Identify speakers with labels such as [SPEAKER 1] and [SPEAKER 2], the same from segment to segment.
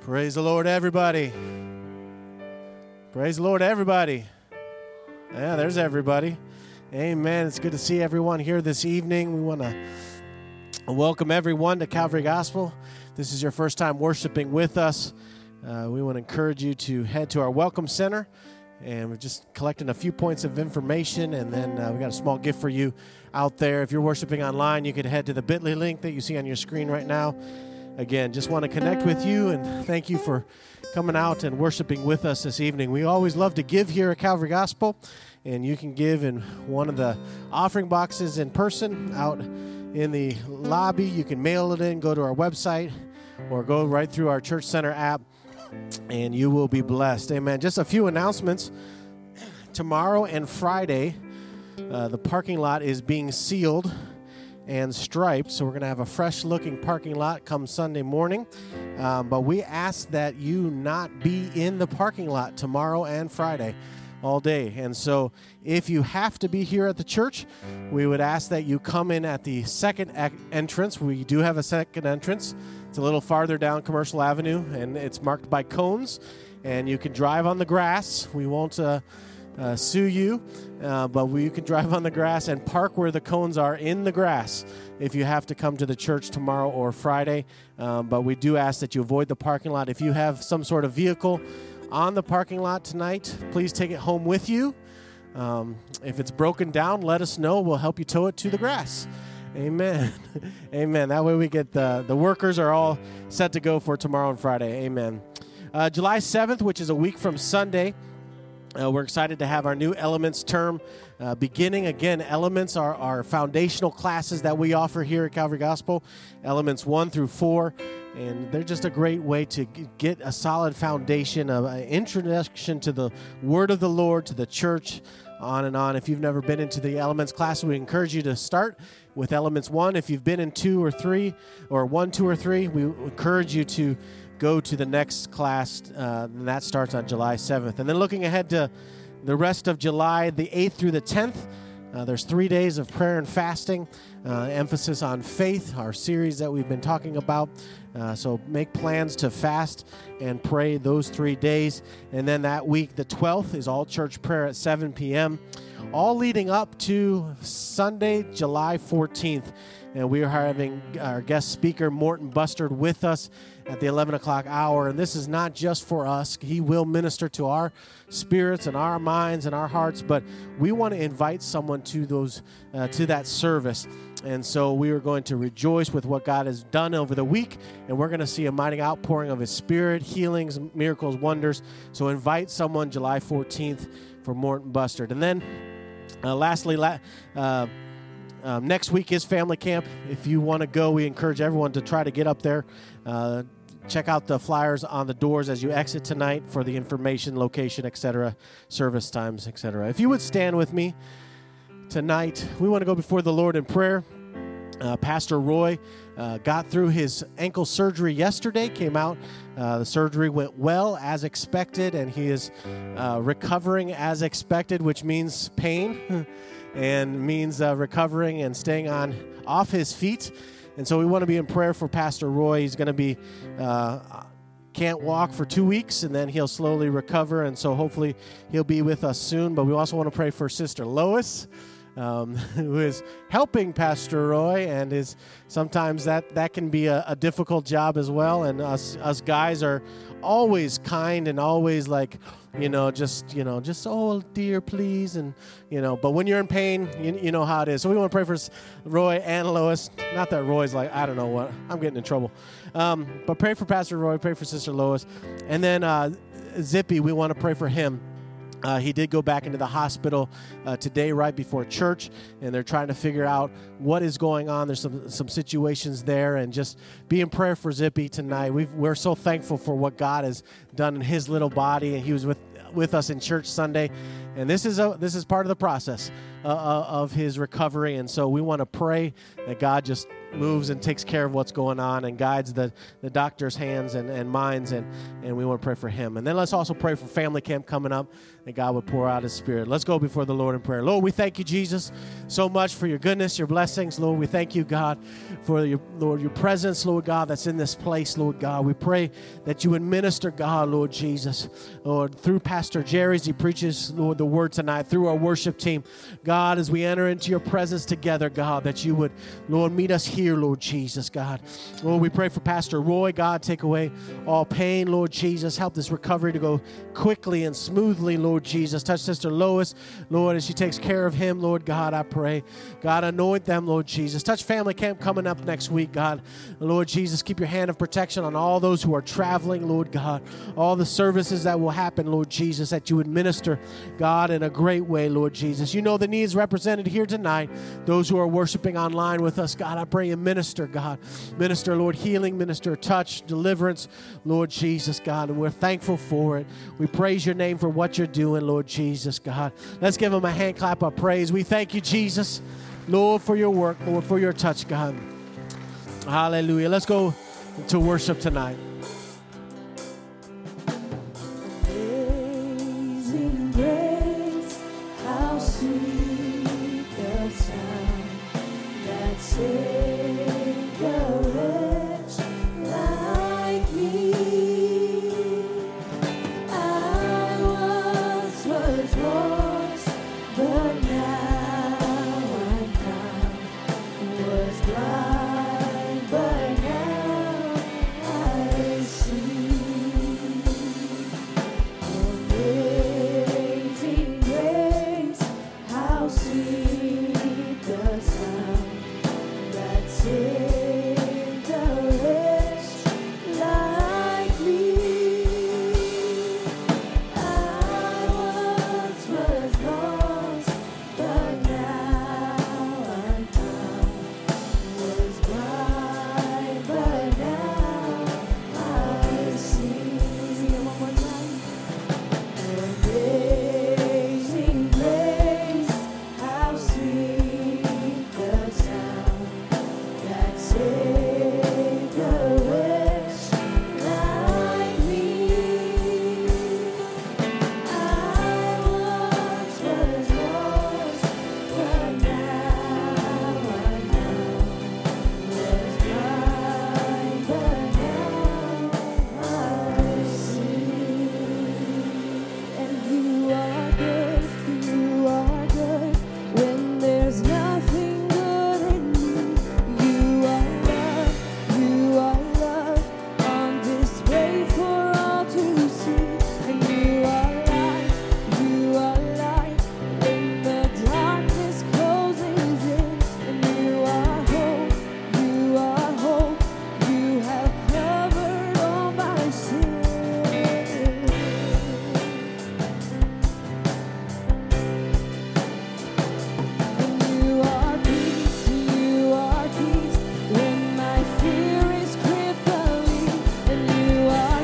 [SPEAKER 1] Praise the Lord, everybody. Praise the Lord, everybody. Yeah, there's everybody. Amen. It's good to see everyone here this evening. We want to welcome everyone to Calvary Gospel. If this is your first time worshiping with us, we want to encourage you to head to our Welcome Center. And we're just collecting a few points of information, and then we got a small gift for you out there. If you're worshiping online, you could head to the bit.ly link that you see on your screen right now. Again, just want to connect with you, and thank you for coming out and worshiping with us this evening. We always love to give here at Calvary Gospel, and you can give in one of the offering boxes in person out in the lobby. You can mail it in, go to our website, or go right through our Church Center app, and you will be blessed. Amen. Just a few announcements. Tomorrow and Friday, the parking lot is being sealed and striped, so we're going to have a fresh-looking parking lot come Sunday morning. But we ask that you not be in the parking lot tomorrow and Friday all day. And so if you have to be here at the church, we would ask that you come in at the second entrance. We do have a second entrance. It's a little farther down Commercial Avenue, and it's marked by cones, and you can drive on the grass. We won't sue you, but you can drive on the grass and park where the cones are in the grass if you have to come to the church tomorrow or Friday. But we do ask that you avoid the parking lot. If you have some sort of vehicle on the parking lot tonight, please take it home with you. If it's broken down, let us know. We'll help you tow it to the grass. Amen. Amen. That way we get the workers are all set to go for tomorrow and Friday. Amen. July 7th, which is a week from Sunday, we're excited to have our new Elements term beginning. Again, Elements are our foundational classes that we offer here at Calvary Gospel, Elements 1 through 4, and they're just a great way to get a solid foundation, an introduction to the Word of the Lord, to the church, on and on. If you've never been into the Elements class, we encourage you to start with Elements 1. If you've been in 2 or 3, or 1, 2, or 3, we encourage you to go to the next class, and that starts on July 7th. And then looking ahead to the rest of July, the 8th through the 10th, there's 3 days of prayer and fasting, emphasis on faith, our series that we've been talking about. So make plans to fast and pray those 3 days. And then that week, the 12th, is all church prayer at 7 p.m., all leading up to Sunday, July 14th. And we are having our guest speaker, Morton Bustard, with us at the 11 o'clock hour. And this is not just for us. He will minister to our spirits and our minds and our hearts, but we want to invite someone to that service. And so we are going to rejoice with what God has done over the week, and we're going to see a mighty outpouring of His Spirit, healings, miracles, wonders. So invite someone July 14th for Morton Bustard. And then lastly, next week is family camp. If you want to go, we encourage everyone to try to get up there. Check out the flyers on the doors as you exit tonight for the information, location, etc., service times, etc. If you would stand with me tonight, we want to go before the Lord in prayer. Pastor Roy got through his ankle surgery yesterday, came out. The surgery went well as expected, and he is recovering as expected, which means pain and means recovering and staying off his feet. And so we want to be in prayer for Pastor Roy. He's going to be can't walk for 2 weeks, and then he'll slowly recover, and so hopefully he'll be with us soon. But we also want to pray for Sister Lois, who is helping Pastor Roy, and is sometimes that can be a difficult job as well. And us guys are always kind and always like, just oh dear, please, and but when you're in pain, you know how it is. So we want to pray for Roy and Lois. Not that Roy's like, I don't know what, I'm getting in trouble, but pray for Pastor Roy, pray for Sister Lois, and then Zippy, we want to pray for him. He did go back into the hospital today right before church, and they're trying to figure out what is going on. There's some situations there, and just be in prayer for Zippy tonight. We're so thankful for what God has done in his little body, and he was with us in church Sunday, and this is part of the process of his recovery. And so we want to pray that God just moves and takes care of what's going on and guides the doctor's hands and minds, and we want to pray for him. And then let's also pray for family camp coming up, that God would pour out his Spirit. Let's go before the Lord in prayer. Lord, we thank you, Jesus, so much for your goodness, your blessings. Lord, we thank you, God, for your presence, Lord God, that's in this place, Lord God. We pray that you would minister, God, Lord Jesus, Lord, through Pastor Jerry as he preaches, Lord, the word tonight, through our worship team. God, as we enter into your presence together, God, that you would, Lord, meet us here, Lord Jesus, God. Lord, we pray for Pastor Roy, God, take away all pain, Lord Jesus. Help this recovery to go quickly and smoothly, Lord Jesus. Touch Sister Lois, Lord, as she takes care of him, Lord God, I pray. God, anoint them, Lord Jesus. Touch family camp coming up next week, God. Lord Jesus, keep your hand of protection on all those who are traveling, Lord God. All the services that will happen, Lord Jesus, that you would minister, God, in a great way, Lord Jesus. You know the needs represented here tonight. Those who are worshiping online with us, God, I pray and minister, God. Minister, Lord, healing, minister, touch, deliverance, Lord Jesus, God. And we're thankful for it. We praise your name for what you're doing, Lord Jesus, God. Let's give him a hand clap of praise. We thank you, Jesus, Lord, for your work, Lord, for your touch, God. Hallelujah. Let's go to worship tonight.
[SPEAKER 2] Amazing grace, how sweet the sound that saved a wretch like me. I once was lost, but now I'm found. Was blind, but now I see. Amazing grace, how sweet the sound that saved a wretch like me. I once was lost, but now I'm found. Was blind, but now I see. Sing it one more time. Amazing grace, how sweet the sound that saved a wretch like me. I once was lost, but now I'm found. Was blind, but now I see. And you are good when there's nothing good in me. You are love on display for all to see. And you are light when the darkness closes in. And you are hope, you have covered all my sin. And you are peace when my fear is crippling. And you are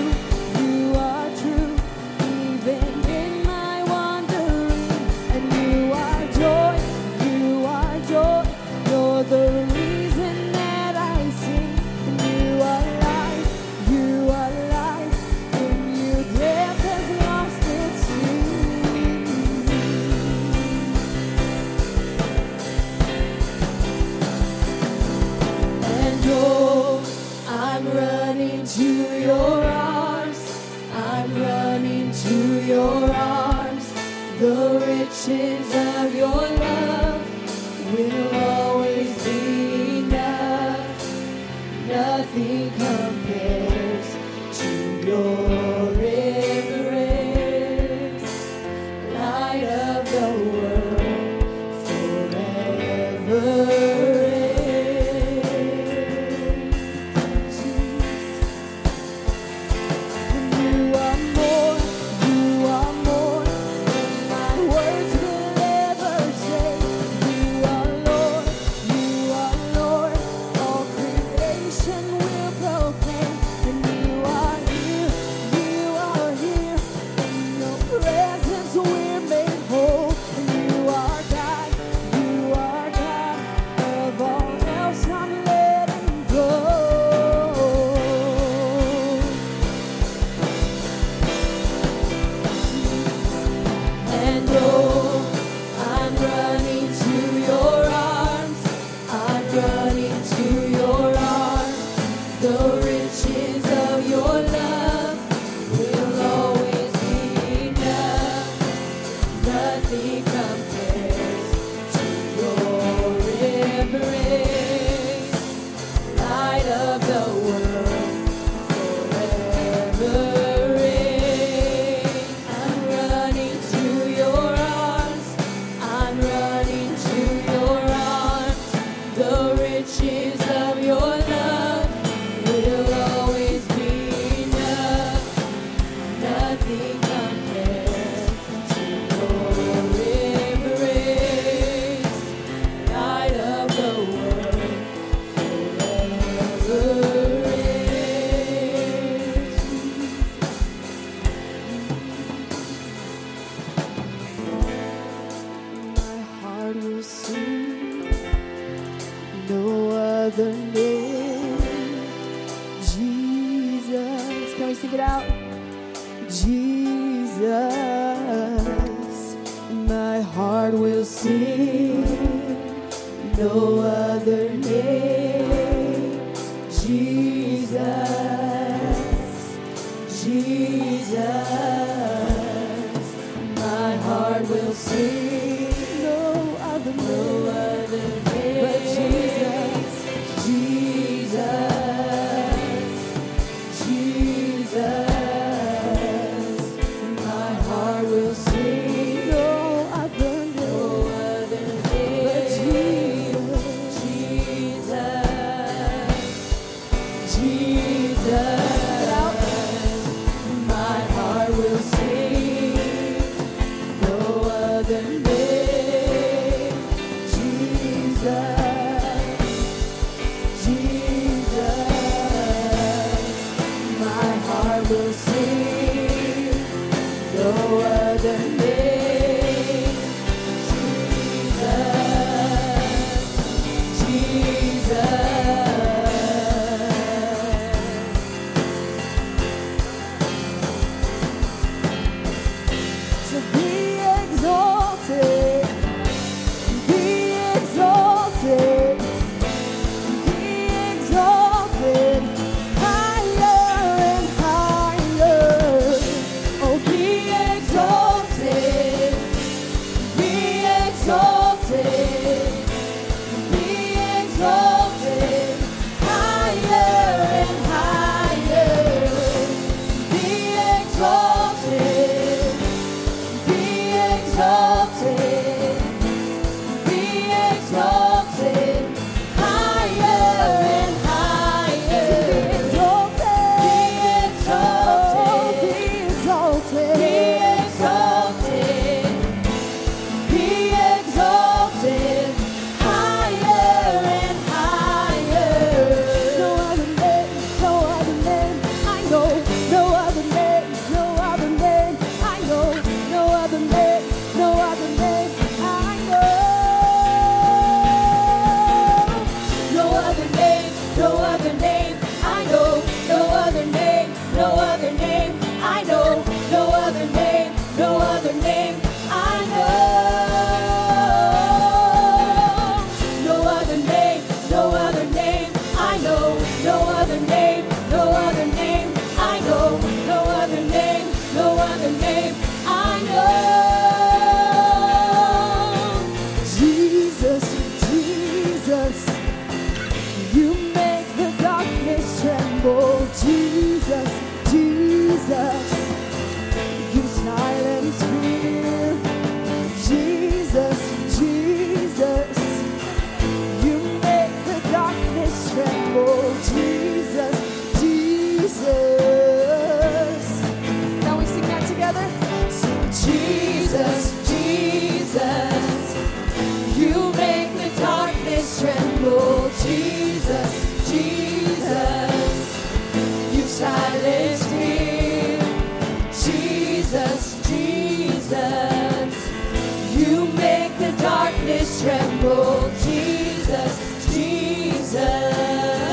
[SPEAKER 2] true, even in my wandering. And you are joy, you're the reason that I sing. And you are life, when you death has lost its sting. And oh, I'm running to your arms. I'm running to your arms. The riches of your love will always be enough. Nothing compares to your embrace. Light of the world, forever reigns. And you are more than my words will ever say. You are Lord, all creation will proclaim. other name. Jesus. Can we sing it out? Jesus, my heart will sing. No other name. Jesus, Jesus, my heart will sing. No other name but Jesus, Jesus, Jesus, my heart will sing. No other name but Jesus, Jesus, Jesus. My heart will sing. No other name. Jesus, Jesus. My heart will sing. No other name. Jesus, Jesus. To be exalted, be exalted, be exalted, higher and higher. Oh, be exalted, be exalted, be exalted, higher and higher. Be exalted. Be exalted, be exalted, higher and higher. Be exalted, be exalted, be exalted, be exalted, higher and higher. No other name, no other name I know. No other name, no other name I know. No other name, no other name I know. No other name, no other name I know. No other name, no other name I know. No other name, no other name I know. No other name, no other name I know. No other name, no other name I know. No other name, no other name I know. Jesus, Jesus, you make the darkness tremble. Jesus, Jesus, you silence fear. Jesus, Jesus, you make the darkness tremble. Jesus, Jesus. Now we sing that together. Sing Jesus, Jesus, you make the darkness tremble. Jesus, Jesus, you silence fear. Jesus, Jesus, you make the darkness tremble. Jesus, Jesus.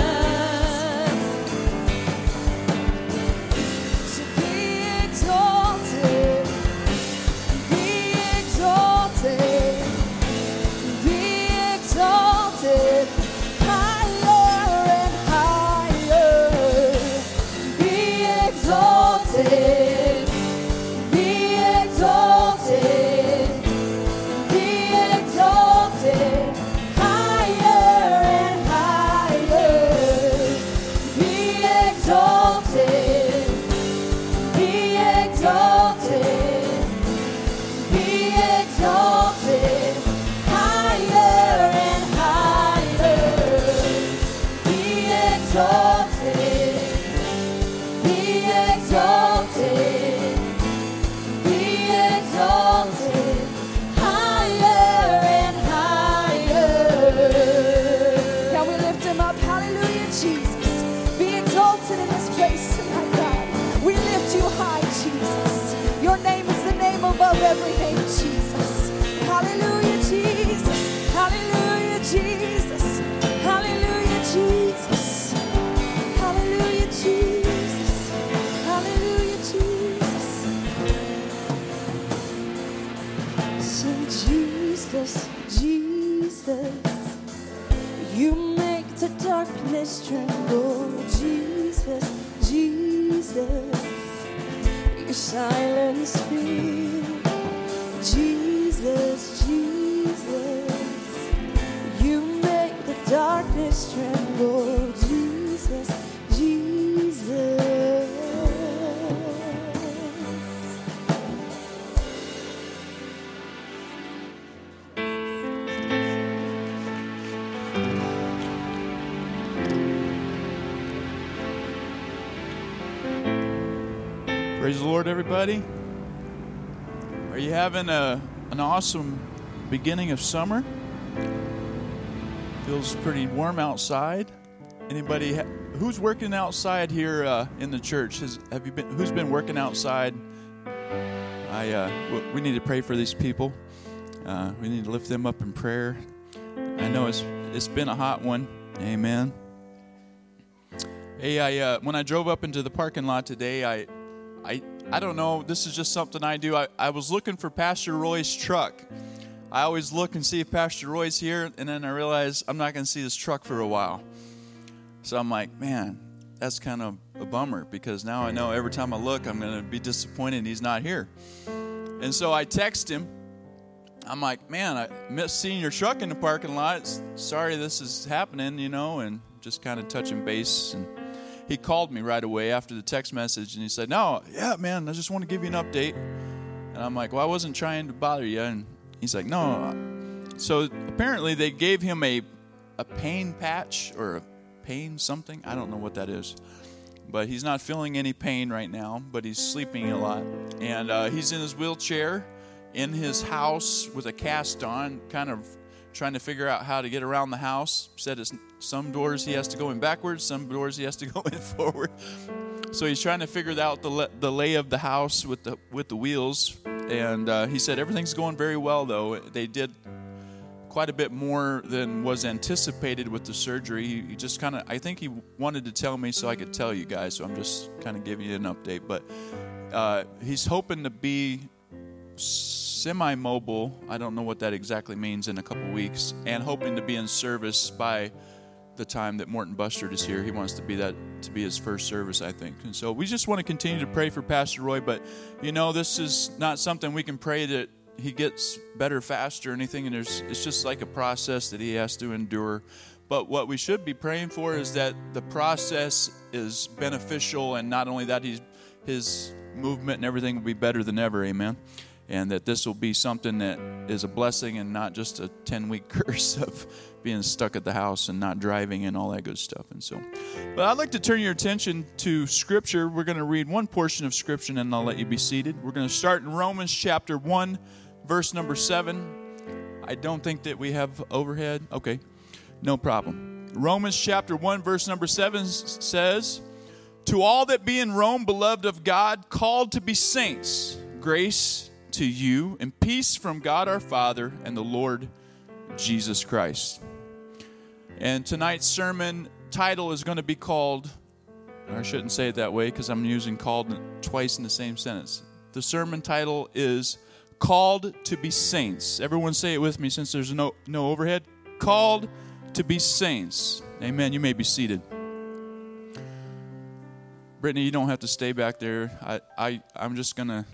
[SPEAKER 2] So be exalted, be exalted, be exalted, higher and higher. Be exalted, be exalted, be exalted, higher and higher. Be exalted, be exalted, be exalted, higher and higher. Be exalted, be exalted, silence feel. Jesus, Jesus, you make the darkness tremble. Jesus, Jesus.
[SPEAKER 3] Praise the Lord, everybody. Are you having an awesome beginning of summer? Feels pretty warm outside. Anybody who's working outside here in the church? Who's been working outside? We need to pray for these people. We need to lift them up in prayer. I know it's been a hot one. Amen. Hey, when I drove up into the parking lot today, I don't know, this is just something I do. I was looking for Pastor Roy's truck. I always look and see if Pastor Roy's here, and then I realize I'm not going to see his truck for a while. So I'm like, man, that's kind of a bummer, because now I know every time I look, I'm going to be disappointed he's not here. And so I text him. I'm like, man, I missed seeing your truck in the parking lot. Sorry this is happening, and just kind of touching base. And he called me right away after the text message, and he said, no, yeah, man, I just want to give you an update. And I'm like, well, I wasn't trying to bother you. And he's like, no. So apparently they gave him a pain patch or a pain something. I don't know what that is. But he's not feeling any pain right now, but he's sleeping a lot. And he's in his wheelchair in his house with a cast on, kind of trying to figure out how to get around the house. Said it's some doors he has to go in backwards, some doors he has to go in forward. So he's trying to figure out the lay of the house with the wheels. And he said everything's going very well, though. They did quite a bit more than was anticipated with the surgery. He just kind of, I think he wanted to tell me so I could tell you guys. So I'm just kind of giving you an update. But he's hoping to be semi-mobile, I don't know what that exactly means, in a couple weeks, and hoping to be in service by the time that Morton Bustard is here. He wants to be his first service, I think. And so we just want to continue to pray for Pastor Roy, but this is not something we can pray that he gets better faster or anything, and it's just like a process that he has to endure. But what we should be praying for is that the process is beneficial, and not only that, his movement and everything will be better than ever, amen. And that this will be something that is a blessing and not just a 10-week curse of being stuck at the house and not driving and all that good stuff. And so, but I'd like to turn your attention to Scripture. We're going to read one portion of Scripture, and I'll let you be seated. We're going to start in Romans chapter 1, verse number 7. I don't think that we have overhead. Okay, no problem. Romans chapter 1, verse number 7 says, "To all that be in Rome, beloved of God, called to be saints, grace to you and peace from God our Father and the Lord Jesus Christ." And tonight's sermon title is going to be called, I shouldn't say it that way because I'm using called twice in the same sentence. The sermon title is Called to be Saints. Everyone say it with me since there's no overhead. Called to be saints. Amen. You may be seated. Brittany, you don't have to stay back there. I'm just going to,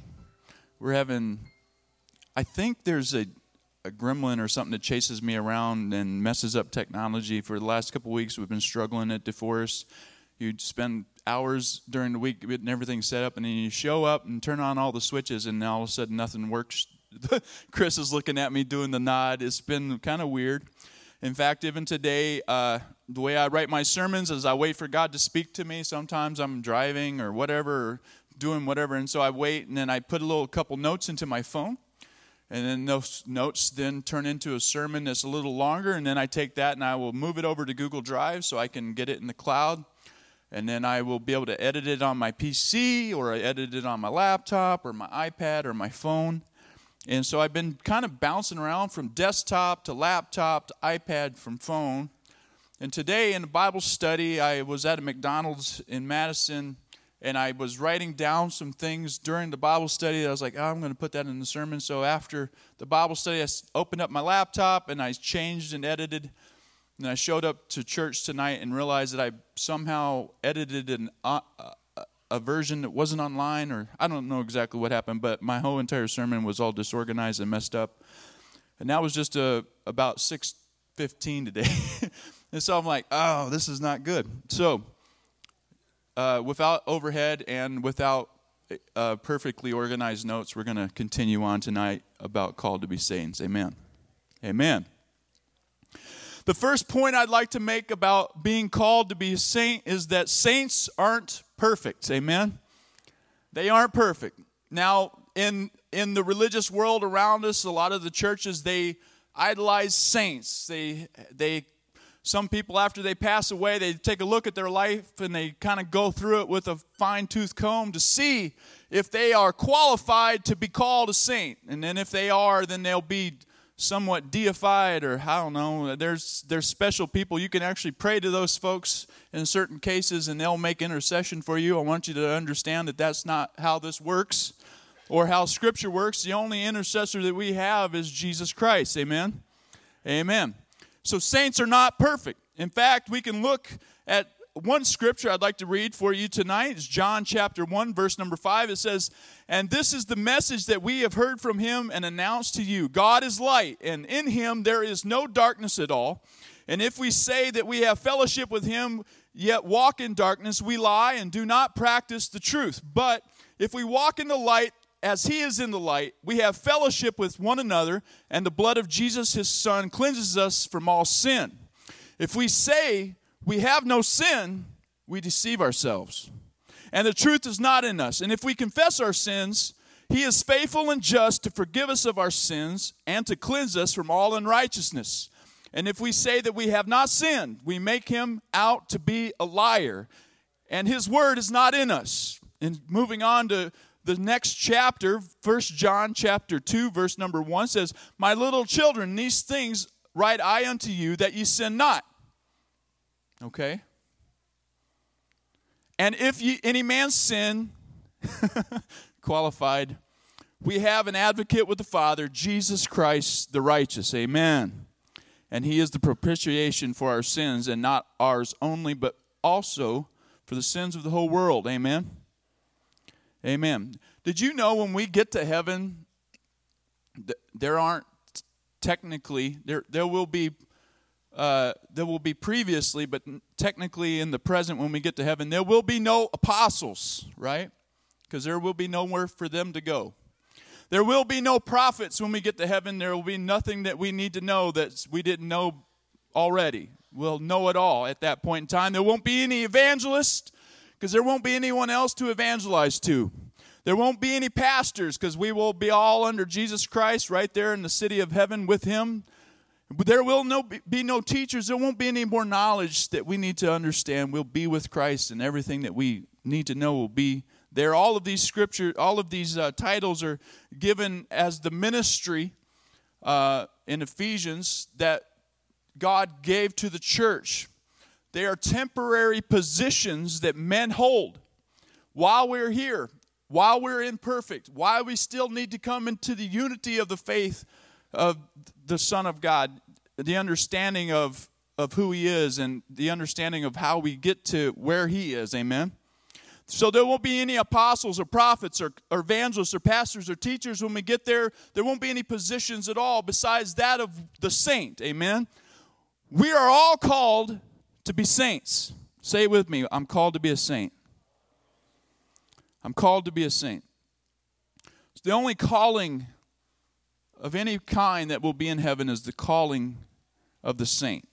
[SPEAKER 3] I think there's a gremlin or something that chases me around and messes up technology. For the last couple of weeks, we've been struggling at DeForest. You'd spend hours during the week getting everything set up, and then you show up and turn on all the switches, and now all of a sudden nothing works. Chris is looking at me doing the nod. It's been kind of weird. In fact, even today, the way I write my sermons is I wait for God to speak to me. Sometimes I'm driving or whatever, or doing whatever, and so I wait, and then I put a couple notes into my phone, and then those notes then turn into a sermon that's a little longer, and then I take that and I will move it over to Google Drive so I can get it in the cloud, and then I will be able to edit it on my PC, or I edit it on my laptop or my iPad or my phone. And so I've been kind of bouncing around from desktop to laptop to iPad from phone. And today in the Bible study, I was at a McDonald's in Madison, and I was writing down some things during the Bible study that I was like, I'm going to put that in the sermon. So after the Bible study, I opened up my laptop, and I changed and edited. And I showed up to church tonight and realized that I somehow edited a version that wasn't online, or I don't know exactly what happened, but my whole entire sermon was all disorganized and messed up. And that was just about 6:15 today. And so I'm like, oh, this is not good. So without overhead and without perfectly organized notes, we're going to continue on tonight about called to be saints. Amen. Amen. The first point I'd like to make about being called to be a saint is that saints aren't perfect. Amen. They aren't perfect. Now, in the religious world around us, a lot of the churches, they idolize saints. Some people, after they pass away, they take a look at their life and they kind of go through it with a fine-tooth comb to see if they are qualified to be called a saint. And then if they are, then they'll be somewhat deified, or I don't know. There's special people. You can actually pray to those folks in certain cases and they'll make intercession for you. I want you to understand that that's not how this works or how Scripture works. The only intercessor that we have is Jesus Christ. Amen? Amen. So saints are not perfect. In fact, we can look at one scripture I'd like to read for you tonight. It's John chapter 1, verse number 5. It says, "And this is the message that we have heard from him and announced to you. God is light, and in him there is no darkness at all. And if we say that we have fellowship with him, yet walk in darkness, we lie and do not practice the truth. But if we walk in the light, as he is in the light, we have fellowship with one another, and the blood of Jesus, his Son, cleanses us from all sin. If we say we have no sin, we deceive ourselves, and the truth is not in us. And if we confess our sins, he is faithful and just to forgive us of our sins and to cleanse us from all unrighteousness. And if we say that we have not sinned, we make him out to be a liar, and his word is not in us." And moving on to the next chapter, 1 John chapter 2, verse number 1 says, "My little children, these things write I unto you, that ye sin not." Okay? "And if any man sin," qualified, "we have an advocate with the Father, Jesus Christ the righteous." Amen. "And he is the propitiation for our sins, and not ours only, but also for the sins of the whole world." Amen. Amen. Did you know when we get to heaven, there aren't technically, there will be previously, but technically in the present when we get to heaven, there will be no apostles, right? Because there will be nowhere for them to go. There will be no prophets when we get to heaven. There will be nothing that we need to know that we didn't know already. We'll know it all at that point in time. There won't be any evangelists, because there won't be anyone else to evangelize to. There won't be any pastors, because we will be all under Jesus Christ right there in the city of heaven with him. There will be no teachers. There won't be any more knowledge that we need to understand. We'll be with Christ, and everything that we need to know will be there. All of these scripture, all of these titles are given as the ministry in Ephesians that God gave to the church. They are temporary positions that men hold while we're here, while we're imperfect, while we still need to come into the unity of the faith of the Son of God, the understanding of who he is and the understanding of how we get to where he is. Amen. So there won't be any apostles or prophets or evangelists or pastors or teachers when we get there. There won't be any positions at all besides that of the saint. Amen. We are all called to be saints. Say it with me. I'm called to be a saint. I'm called to be a saint. It's the only calling of any kind that will be in heaven is the calling of the saint.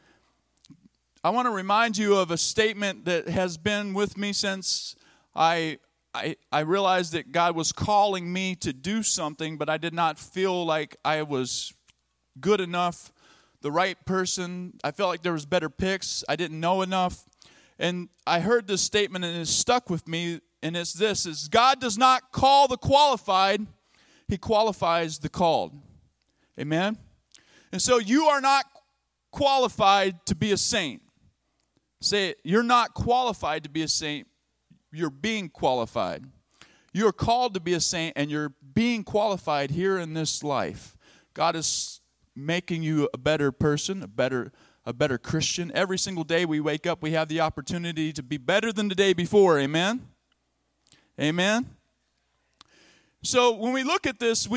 [SPEAKER 3] I want to remind you of a statement that has been with me since I realized that God was calling me to do something, but I did not feel like I was good enough, the right person. I felt like there was better picks. I didn't know enough. And I heard this statement and it stuck with me, and it's this, is God does not call the qualified, he qualifies the called. Amen? And so you are not qualified to be a saint. Say it, you're not qualified to be a saint, you're being qualified. You're called to be a saint and you're being qualified here in this life. God is making you a better person, a better Christian. Every single day we wake up, we have the opportunity to be better than the day before. Amen? Amen? So when we look at this,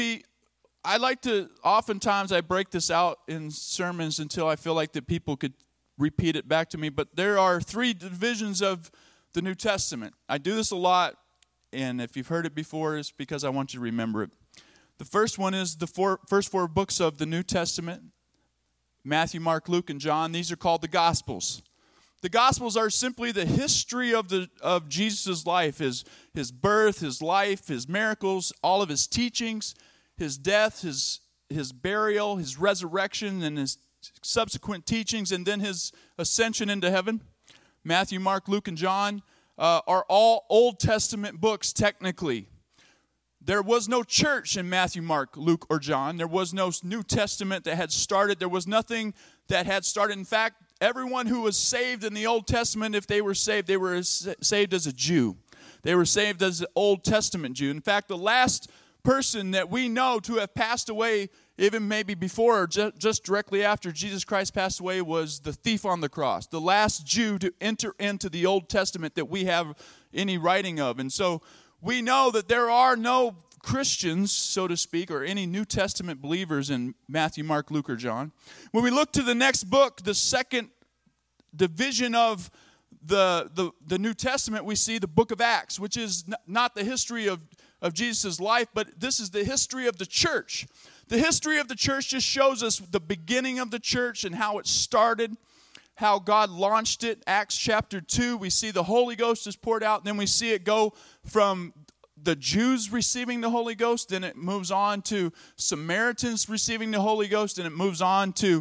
[SPEAKER 3] oftentimes I break this out in sermons until I feel like that people could repeat it back to me, but there are 3 divisions of the New Testament. I do this a lot, and if you've heard it before, it's because I want you to remember it. The first one is the first 4 books of the New Testament, Matthew, Mark, Luke, and John. These are called the Gospels. The Gospels are simply the history of Jesus' life, his birth, his life, his miracles, all of his teachings, his death, his burial, his resurrection, and his subsequent teachings, and then his ascension into heaven. Matthew, Mark, Luke, and John are all Old Testament books technically. There was no church in Matthew, Mark, Luke, or John. There was no New Testament that had started. There was nothing that had started. In fact, everyone who was saved in the Old Testament, if they were saved as a Jew. They were saved as an Old Testament Jew. In fact, the last person that we know to have passed away, even maybe before or just directly after Jesus Christ passed away, was the thief on the cross, the last Jew to enter into the Old Testament that we have any writing of. And so we know that there are no Christians, so to speak, or any New Testament believers in Matthew, Mark, Luke, or John. When we look to the next book, the second division of the New Testament, we see the book of Acts, which is not the history of Jesus' life, but this is the history of the church. The history of the church just shows us the beginning of the church and how it started, how God launched it. Acts chapter 2, we see the Holy Ghost is poured out, and then we see it go from the Jews receiving the Holy Ghost, then it moves on to Samaritans receiving the Holy Ghost, and it moves on to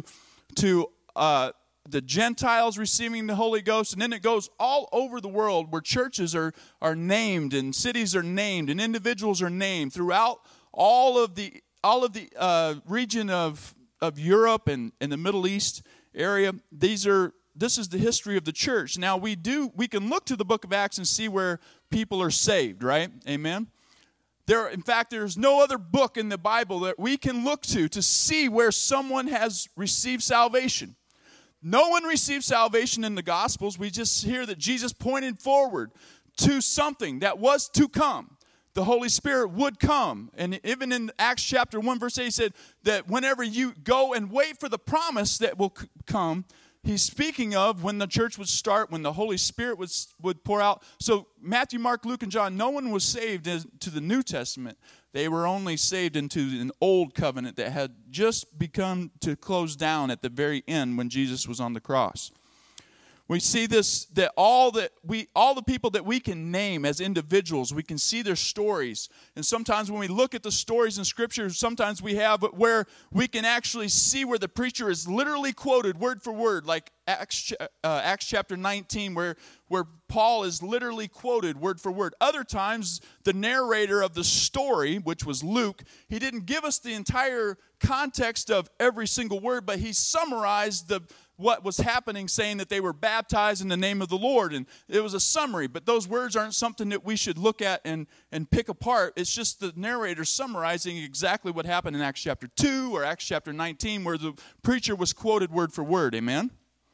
[SPEAKER 3] the Gentiles receiving the Holy Ghost, and then it goes all over the world where churches are named, and cities are named, and individuals are named throughout all of the region of Europe and the Middle East area. This is the history of the church. Now we can look to the book of Acts and see where people are saved, right? Amen. In fact, there's no other book in the Bible that we can look to see where someone has received salvation. No one received salvation in the Gospels. We just hear that Jesus pointed forward to something that was to come. The Holy Spirit would come. And even in Acts chapter 1, verse 8, he said that whenever you go and wait for the promise that will come, he's speaking of when the church would start, when the Holy Spirit would pour out. So Matthew, Mark, Luke, and John, no one was saved into the New Testament. They were only saved into an old covenant that had just begun to close down at the very end when Jesus was on the cross. We see this, that all the people that we can name as individuals, we can see their stories. And sometimes when we look at the stories in Scripture, sometimes we have where we can actually see where the preacher is literally quoted word for word, like Acts chapter 19, where Paul is literally quoted word for word. Other times, the narrator of the story, which was Luke, he didn't give us the entire context of every single word, but he summarized what was happening, saying that they were baptized in the name of the Lord. And it was a summary, but those words aren't something that we should look at and pick apart. It's just the narrator summarizing exactly what happened in Acts chapter 2 or Acts chapter 19, where the preacher was quoted word for word. Amen?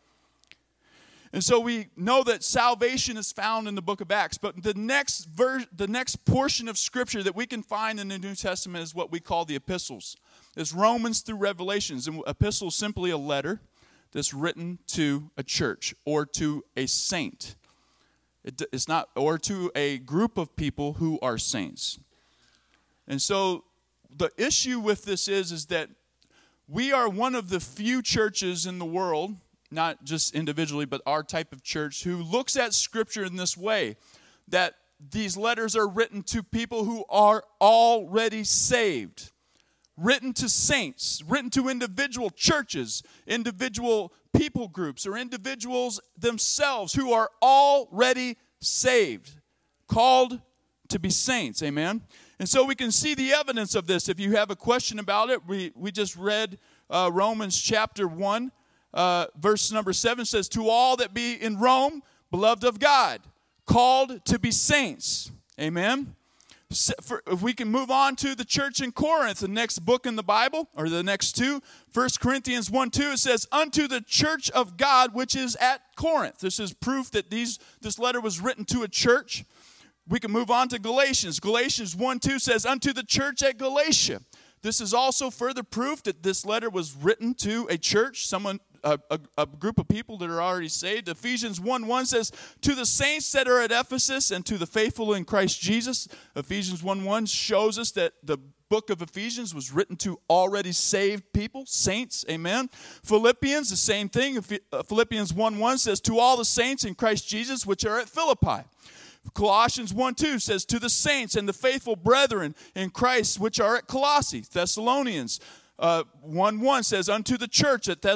[SPEAKER 3] And so we know that salvation is found in the book of Acts. But the next portion of Scripture that we can find in the New Testament is what we call the epistles. It's Romans through Revelations. And epistle is simply a letter that's written to a church or to a saint. It's not, or to a group of people who are saints. And so the issue with this is that we are one of the few churches in the world, not just individually, but our type of church, who looks at Scripture in this way, that these letters are written to people who are already saved. Written to saints, written to individual churches, individual people groups, or individuals themselves who are already saved, called to be saints, amen? And so we can see the evidence of this. If you have a question about it, we just read Romans chapter 1, verse number 7 says, "To all that be in Rome, beloved of God, called to be saints," amen? If we can move on to the church in Corinth, the next book in the Bible, or the next two, 1 Corinthians 1:2, it says, "Unto the church of God which is at Corinth." This is proof that this letter was written to a church. we can move on to Galatians. Galatians 1:2 says, unto the church at Galatia. This is also further proof that this letter was written to a church, a group of people that are already saved. Ephesians 1:1 says, to the saints that are at Ephesus and to the faithful in Christ Jesus. Ephesians 1:1 shows us that the book of Ephesians was written to already saved people, saints, amen. Philippians, the same thing. Philippians 1:1 says, to all the saints in Christ Jesus which are at Philippi. Colossians 1:2 says, to the saints and the faithful brethren in Christ which are at Colossae. Thessalonians 1:1 says, unto the church at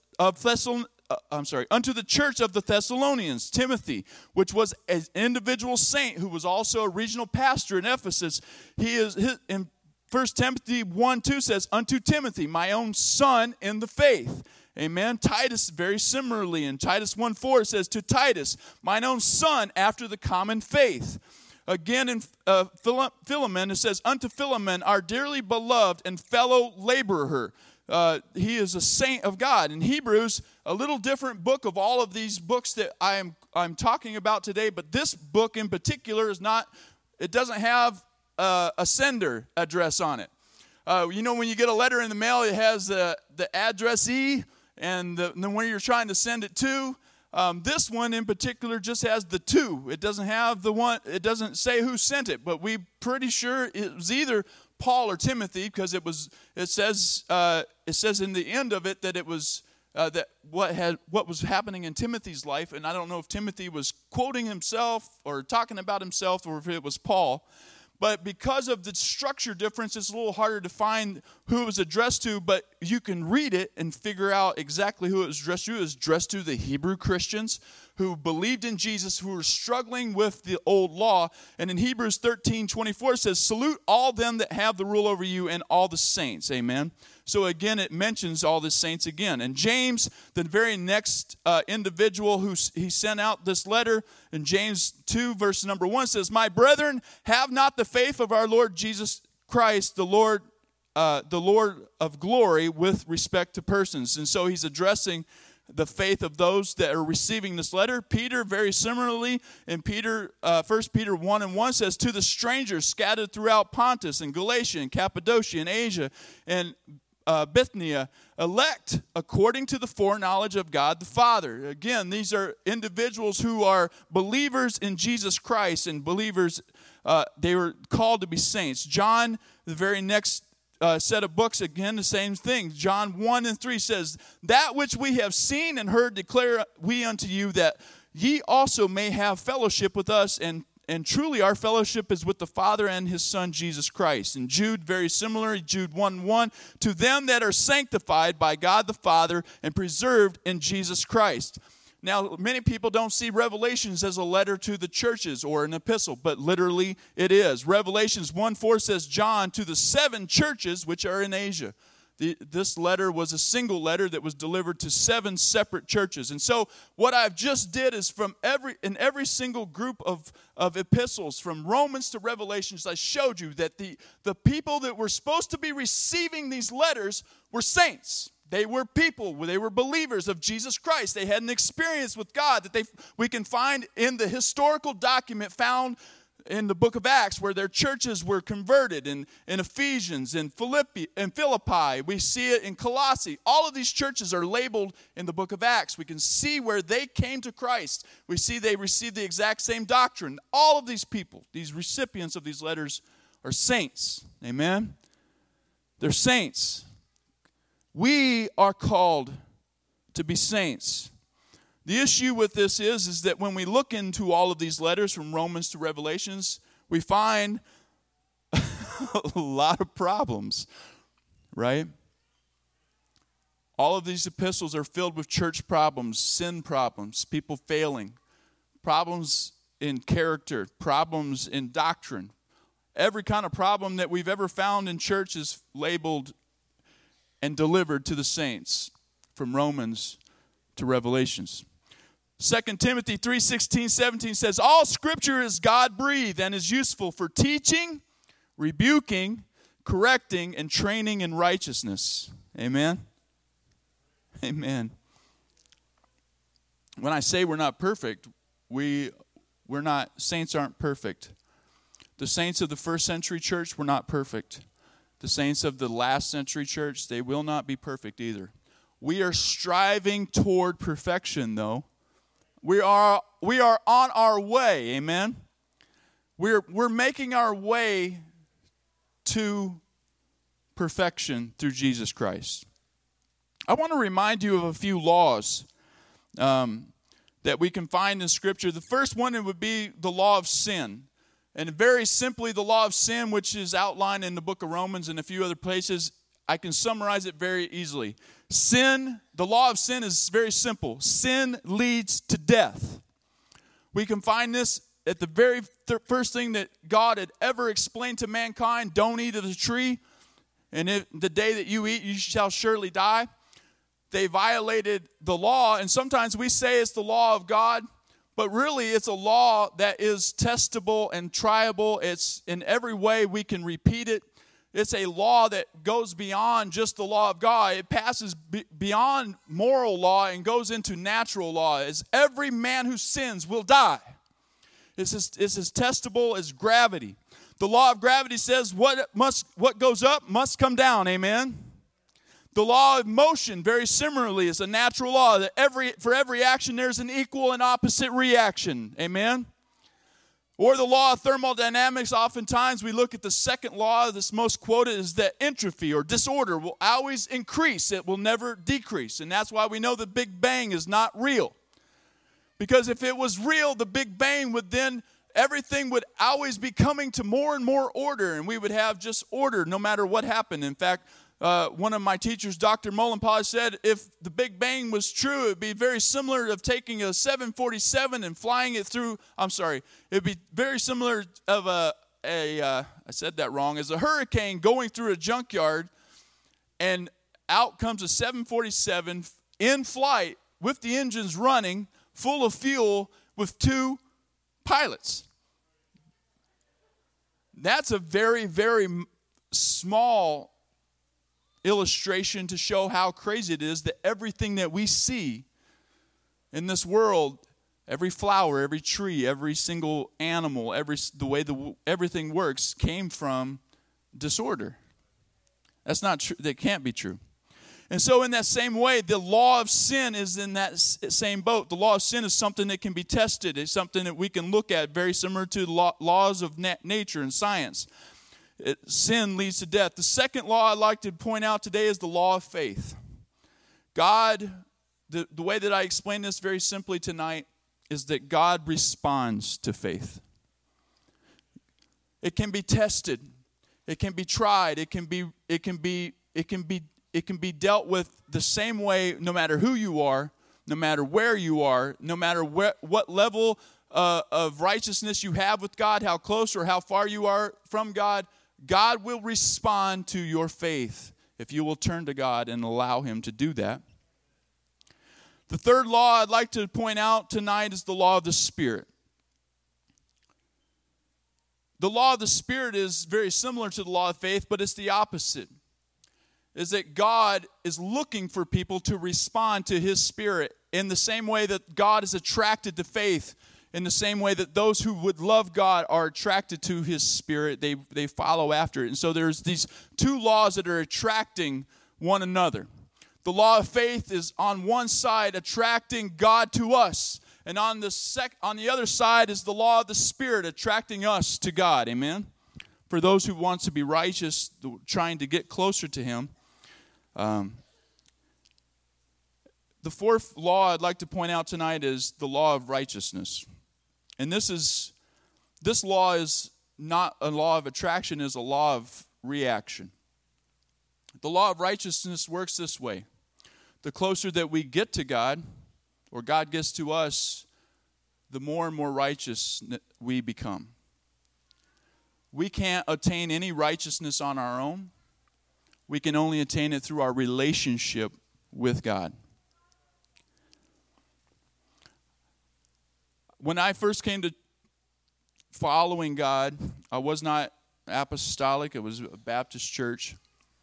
[SPEAKER 3] unto the church of the Thessalonians, Timothy, which was an individual saint who was also a regional pastor in Ephesus. In 1 Timothy 1:2 says, unto Timothy, my own son in the faith. Amen. Titus, very similarly, in Titus 1:4 says, to Titus, mine own son after the common faith. Again, in Philemon, it says, unto Philemon, our dearly beloved and fellow laborer. He is a saint of God. In Hebrews, a little different book of all of these books that I'm talking about today, but this book in particular it doesn't have a sender address on it. When you get a letter in the mail, it has the addressee and then where you're trying to send it to. This one in particular just has the to. It doesn't have the one. It doesn't say who sent it, but we're pretty sure it was either Paul or Timothy, because it says in the end of it that it was that what was happening in Timothy's life, and I don't know if Timothy was quoting himself or talking about himself or if it was Paul. But because of the structure difference, it's a little harder to find who it was addressed to, but you can read it and figure out exactly who it was addressed to. It was addressed to the Hebrew Christians who believed in Jesus, who were struggling with the old law. And in Hebrews 13:24 it says, salute all them that have the rule over you and all the saints. Amen. So again, it mentions all the saints again. And James, the very next individual who he sent out this letter, in James 2, verse number 1 says, my brethren, have not the faith of our Lord Jesus Christ, the Lord of glory, with respect to persons. And so he's addressing the faith of those that are receiving this letter. Peter, very similarly, in 1 Peter 1:1 says, to the strangers scattered throughout Pontus and Galatia and Cappadocia and Asia and Bithynia, elect according to the foreknowledge of God the Father. Again, these are individuals who are believers in Jesus Christ, and believers, they were called to be saints. John, the very next set of books, again, the same thing. John 1:3 says, that which we have seen and heard declare we unto you, that ye also may have fellowship with us, and truly our fellowship is with the Father and his Son, Jesus Christ. And Jude, very similar, Jude 1:1, to them that are sanctified by God the Father and preserved in Jesus Christ. Now, many people don't see Revelations as a letter to the churches or an epistle, but literally it is. Revelations 1:4 says, John, to the 7 churches which are in Asia. This letter was a single letter that was delivered to 7 separate churches. And so what I've just did is in every single group of epistles, from Romans to Revelations, I showed you that the people that were supposed to be receiving these letters were saints. They were people, they were believers of Jesus Christ. They had an experience with God that we can find in the historical document found in the book of Acts, where their churches were converted, in Ephesians, in Philippi. We see it in Colossae. All of these churches are labeled in the book of Acts. We can see where they came to Christ. We see they received the exact same doctrine. All of these people, these recipients of these letters, are saints. Amen? They're saints. We are called to be saints. The issue with this is that when we look into all of these letters from Romans to Revelations, we find a lot of problems, right? All of these epistles are filled with church problems, sin problems, people failing, problems in character, problems in doctrine. Every kind of problem that we've ever found in church is labeled and delivered to the saints from Romans to Revelations. 2 Timothy 3:16-17 says, all scripture is God-breathed and is useful for teaching, rebuking, correcting, and training in righteousness. Amen? Amen. When I say we're not perfect, saints aren't perfect. The saints of the first century church were not perfect. The saints of the last century church, they will not be perfect either. We are striving toward perfection, though. We are on our way, amen? We're making our way to perfection through Jesus Christ. I want to remind you of a few laws that we can find in Scripture. The first one, it would be the law of sin. And very simply, the law of sin, which is outlined in the book of Romans and a few other places, I can summarize it very easily. Sin, the law of sin is very simple. Sin leads to death. We can find this at the very first thing that God had ever explained to mankind: don't eat of the tree, and the day that you eat, you shall surely die. They violated the law, and sometimes we say it's the law of God, but really it's a law that is testable and triable. It's in every way we can repeat it. It's a law that goes beyond just the law of God. It passes beyond moral law and goes into natural law. As every man who sins will die. It's as testable as gravity. The law of gravity says what goes up must come down. Amen. The law of motion, very similarly, is a natural law that for every action there's an equal and opposite reaction. Amen. Or the law of thermodynamics, oftentimes we look at the second law that's most quoted, is that entropy or disorder will always increase. It will never decrease. And that's why we know the Big Bang is not real. Because if it was real, the Big Bang would then, everything would always be coming to more and more order, and we would have just order no matter what happened. In fact, one of my teachers, Dr. Mullenpage, said if the Big Bang was true, it would be very similar of taking a 747 and flying it through, it would be very similar of I said that wrong, as a hurricane going through a junkyard, and out comes a 747 in flight with the engines running, full of fuel, with two pilots. That's a very, very small illustration to show how crazy it is that everything that we see in this world, every flower, every tree, every single animal, the way everything works came from disorder. That's not true. That can't be true. And so in that same way, the law of sin is in that same boat. The law of sin is something that can be tested. It's something that we can look at, very similar to the laws of nature and science. Sin leads to death. The second law I'd like to point out today is the law of faith. God, the way that I explain this very simply tonight is that God responds to faith. It can be tested. It can be tried. It can be dealt with the same way no matter who you are, no matter where you are, no matter what level of righteousness you have with God, how close or how far you are from God. God will respond to your faith if you will turn to God and allow Him to do that. The third law I'd like to point out tonight is the law of the Spirit. The law of the Spirit is very similar to the law of faith, but it's the opposite. Is that God is looking for people to respond to His Spirit in the same way that God is attracted to faith, in the same way that those who would love God are attracted to His Spirit. They follow after it. And so there's these two laws that are attracting one another. The law of faith is on one side attracting God to us, and on the other side is the law of the Spirit attracting us to God. Amen? For those who want to be righteous, trying to get closer to Him. The fourth law I'd like to point out tonight is the law of righteousness. And this law is not a law of attraction, it's a law of reaction. The law of righteousness works this way. The closer that we get to God, or God gets to us, the more and more righteous we become. We can't attain any righteousness on our own. We can only attain it through our relationship with God. When I first came to following God, I was not apostolic. It was a Baptist church.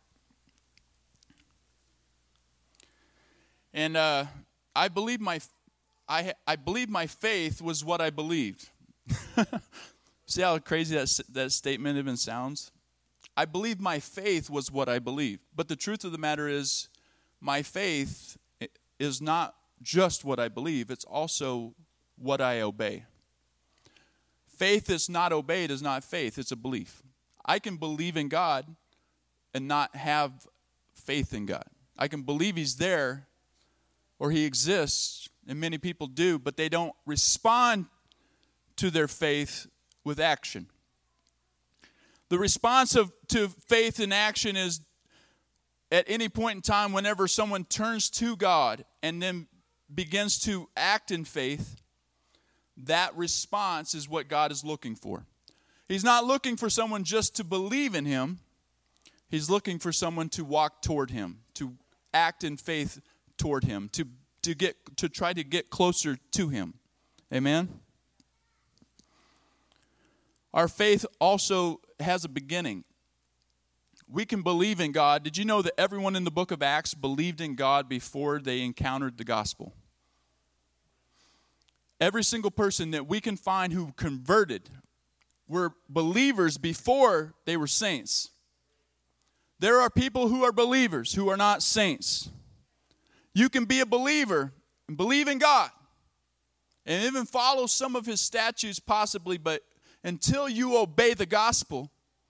[SPEAKER 3] And I believe my faith was what I believed. See how crazy that statement even sounds? I believe my faith was what I believed. But the truth of the matter is, my faith is not just what I believe. It's also what I obey. Faith that's not obeyed is not faith. It's a belief. I can believe in God and not have faith in God. I can believe He's there or He exists, and many people do, but they don't respond to their faith with action. The response to faith in action is at any point in time whenever someone turns to God and then begins to act in faith, that response is what God is looking for. He's not looking for someone just to believe in Him. He's looking for someone to walk toward Him, to act in faith toward Him, to try to get closer to Him. Amen? Our faith also has a beginning. We can believe in God. Did you know that everyone in the book of Acts believed in God before they encountered the gospel? Every single person that we can find who converted were believers before they were saints. There are people who are believers who are not saints. You can be a believer and believe in God and even follow some of His statutes possibly, but until you obey the gospel,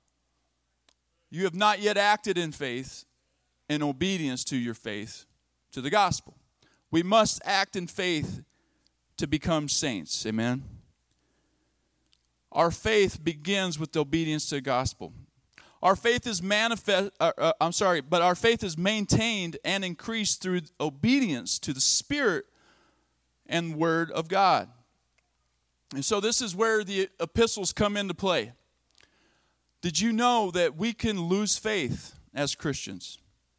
[SPEAKER 3] you have not yet acted in faith and obedience to your faith, to the gospel. We must act in faith to become saints. Amen? Our faith begins with the obedience to the gospel. Our faith is but our faith is maintained and increased through obedience to the Spirit and Word of God. And so this is where the epistles come into play. Did you know that we can lose faith as Christians?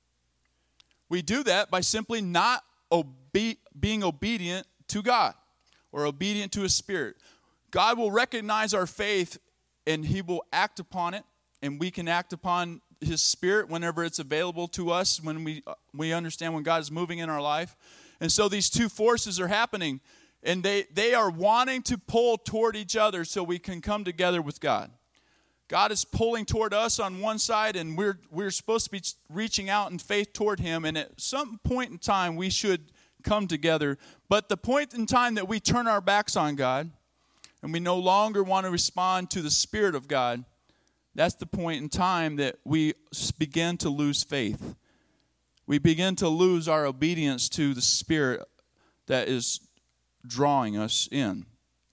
[SPEAKER 3] We do that by simply not being obedient to God or obedient to His Spirit. God will recognize our faith and He will act upon it, and we can act upon His Spirit whenever it's available to us, when we understand when God is moving in our life. And so these two forces are happening, and they are wanting to pull toward each other so we can come together with God. God is pulling toward us on one side, and we're supposed to be reaching out in faith toward Him, and at some point in time we should come together. But the point in time that we turn our backs on God and we no longer want to respond to the Spirit of God, that's the point in time that we begin to lose faith. We begin to lose our obedience to the Spirit that is drawing us in.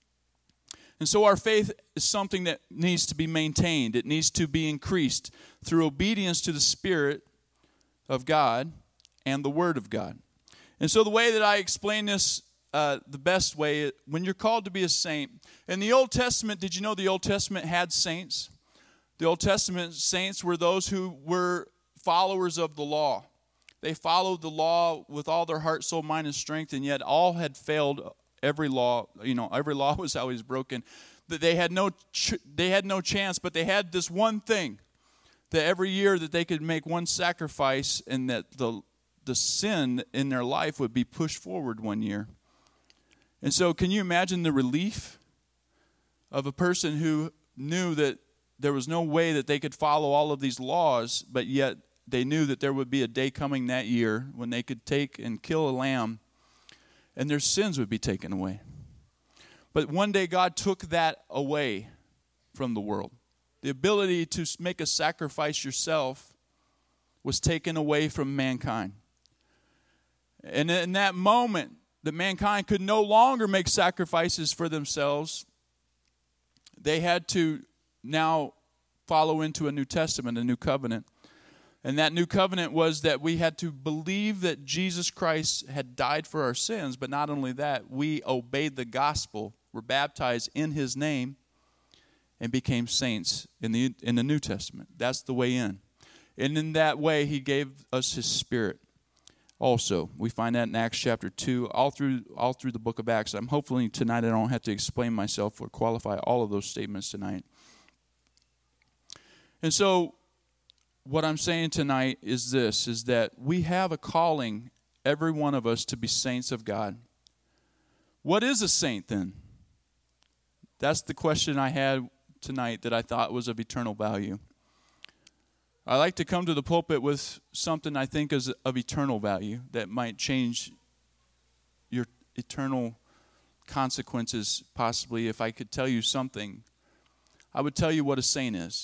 [SPEAKER 3] And so our faith is something that needs to be maintained. It needs to be increased through obedience to the Spirit of God and the Word of God. And so the way that I explain this, the best way, when you're called to be a saint, in the Old Testament, did you know the Old Testament had saints? The Old Testament saints were those who were followers of the law. They followed the law with all their heart, soul, mind, and strength, and yet all had failed. Every law was always broken. They had no chance, but they had this one thing, that every year that they could make one sacrifice, and that the sin in their life would be pushed forward one year. And so can you imagine the relief of a person who knew that there was no way that they could follow all of these laws, but yet they knew that there would be a day coming that year when they could take and kill a lamb and their sins would be taken away. But one day God took that away from the world. The ability to make a sacrifice yourself was taken away from mankind. And in that moment, that mankind could no longer make sacrifices for themselves, they had to now follow into a New Testament, a new covenant. And that new covenant was that we had to believe that Jesus Christ had died for our sins, but not only that, we obeyed the gospel, were baptized in His name, and became saints in the New Testament. That's the way in. And in that way, He gave us His Spirit. Also, we find that in Acts chapter 2, all through the book of Acts. I'm hopefully tonight I don't have to explain myself or qualify all of those statements tonight. And so, what I'm saying tonight is this, is that we have a calling, every one of us, to be saints of God. What is a saint then? That's the question I had tonight that I thought was of eternal value. I like to come to the pulpit with something I think is of eternal value that might change your eternal consequences, possibly. If I could tell you something, I would tell you what a saint is.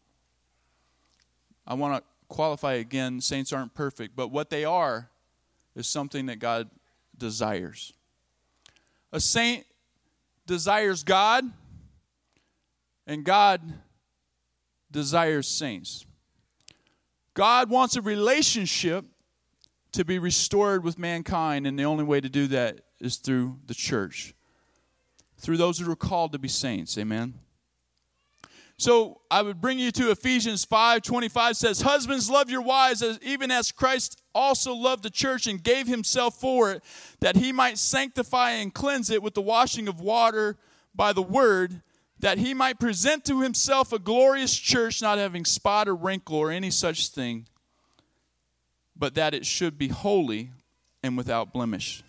[SPEAKER 3] I want to qualify again, saints aren't perfect, but what they are is something that God desires. A saint desires God, and God desires saints. God wants a relationship to be restored with mankind, and the only way to do that is through the church, through those who are called to be saints. Amen. So I would bring you to Ephesians 5:25 says, "Husbands, love your wives even as Christ also loved the church and gave himself for it, that he might sanctify and cleanse it with the washing of water by the word, that he might present to himself a glorious church, not having spot or wrinkle or any such thing, but that it should be holy and without blemish."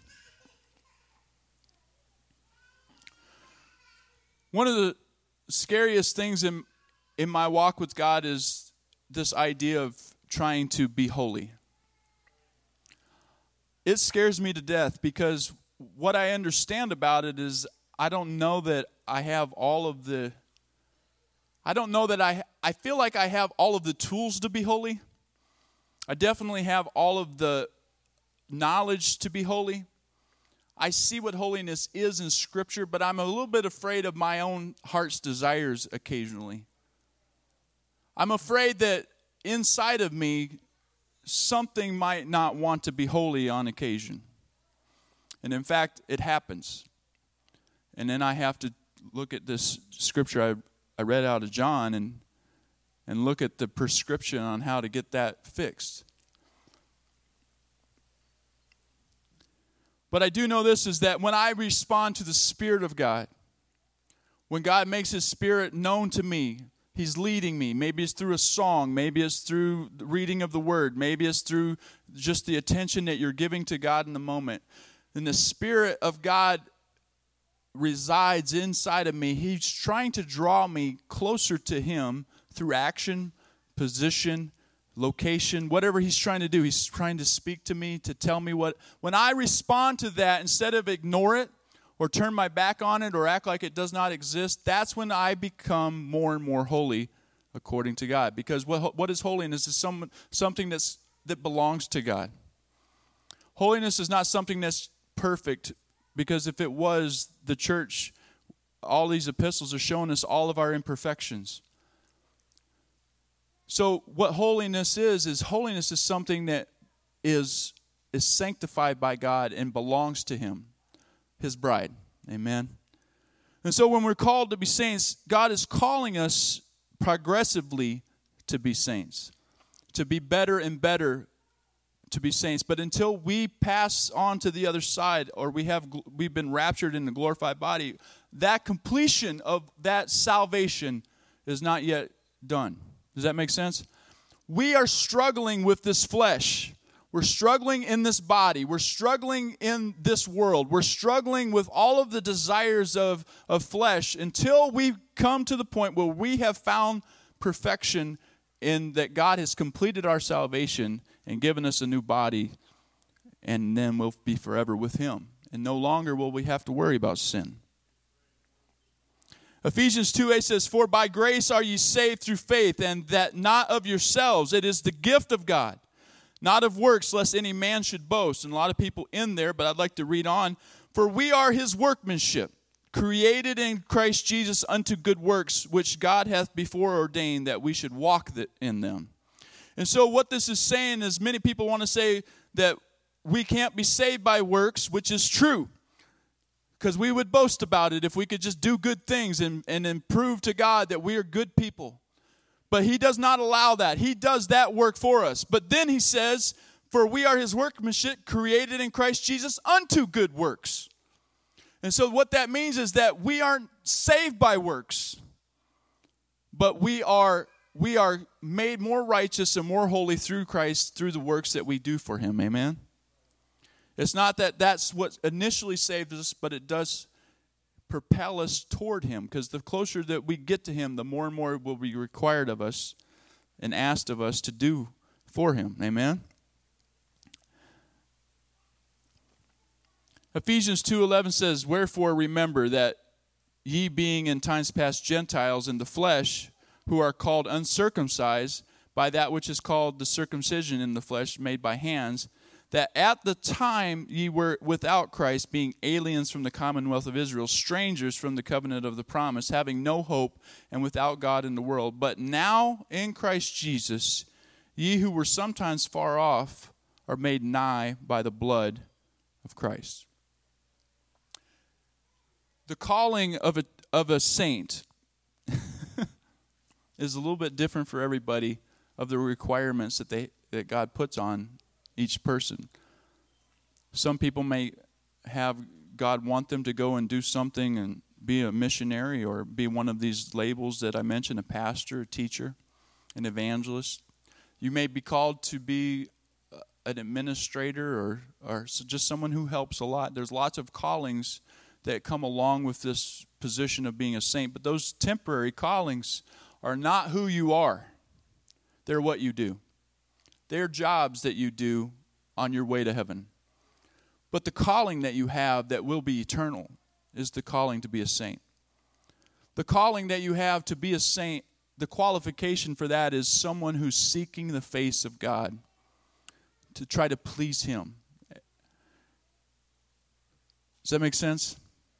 [SPEAKER 3] One of the scariest things in my walk with God is this idea of trying to be holy. It scares me to death because what I understand about it is I don't know that I have all of the, I don't know that I feel like I have all of the tools to be holy. I definitely have all of the knowledge to be holy. I see what holiness is in Scripture, but I'm a little bit afraid of my own heart's desires occasionally. I'm afraid that inside of me, something might not want to be holy on occasion. And in fact, it happens. And then I have to look at this scripture I read out of John and look at the prescription on how to get that fixed. But I do know this is that when I respond to the Spirit of God, when God makes His Spirit known to me, He's leading me. Maybe it's through a song. Maybe it's through the reading of the Word. Maybe it's through just the attention that you're giving to God in the moment. And the Spirit of God resides inside of me. He's trying to draw me closer to Him through action, position, location, whatever He's trying to do. He's trying to speak to me, to tell me what. When I respond to that, instead of ignore it or turn my back on it or act like it does not exist, that's when I become more and more holy according to God. Because what is holiness is something that belongs to God. Holiness is not something that's perfect, because if it was, the church, all these epistles are showing us all of our imperfections. So what holiness is something that is sanctified by God and belongs to Him, His bride. Amen. And so when we're called to be saints, God is calling us progressively to be saints, to be better and better to be saints. But until we pass on to the other side, or we've been raptured in the glorified body, that completion of that salvation is not yet done. Does that make sense? We are struggling with this flesh. We're struggling in this body. We're struggling in this world. We're struggling with all of the desires of flesh until we come to the point where we have found perfection in that God has completed our salvation and given us a new body, and then we'll be forever with Him. And no longer will we have to worry about sin. Ephesians 2:8 says, "For by grace are ye saved through faith, and that not of yourselves. It is the gift of God, not of works, lest any man should boast." And a lot of people in there, but I'd like to read on. "For we are His workmanship, created in Christ Jesus unto good works, which God hath before ordained that we should walk in them." And so what this is saying is, many people want to say that we can't be saved by works, which is true, because we would boast about it if we could just do good things and prove to God that we are good people. But He does not allow that. He does that work for us. But then He says, "For we are His workmanship, created in Christ Jesus unto good works." And so what that means is that we aren't saved by works, but we are made more righteous and more holy through Christ, through the works that we do for Him. Amen? It's not that that's what initially saved us, but it does propel us toward him, because the closer that we get to him, the more and more will be required of us and asked of us to do for him. Amen? Ephesians 2:11 says, "Wherefore remember that ye being in times past Gentiles in the flesh, who are called uncircumcised by that which is called the circumcision in the flesh made by hands, that at the time ye were without Christ, being aliens from the commonwealth of Israel, strangers from the covenant of the promise, having no hope and without God in the world. But now in Christ Jesus, ye who were sometimes far off are made nigh by the blood of Christ." The calling of a saint is a little bit different for everybody, of the requirements that God puts on each person. Some people may have God want them to go and do something and be a missionary, or be one of these labels that I mentioned, a pastor, a teacher, an evangelist. You may be called to be an administrator or just someone who helps a lot. There's lots of callings that come along with this position of being a saint. But those temporary callings are not who you are. They're what you do. They're jobs that you do on your way to heaven. But the calling that you have that will be eternal is the calling to be a saint. The calling that you have to be a saint, the qualification for that is someone who's seeking the face of God to try to please him. Does that make sense?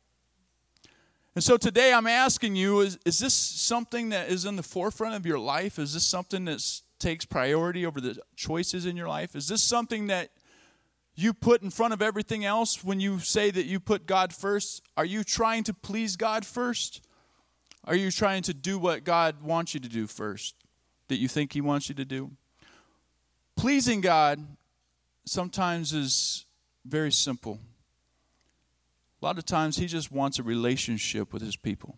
[SPEAKER 3] And so today I'm asking you, is this something that is in the forefront of your life? Is this something that takes priority over the choices in your life? Is this something that you put in front of everything else when you say that you put God first? Are you trying to please God first? Are you trying to do what God wants you to do first, that you think he wants you to do? Pleasing God sometimes is very simple. A lot of times he just wants a relationship with his people.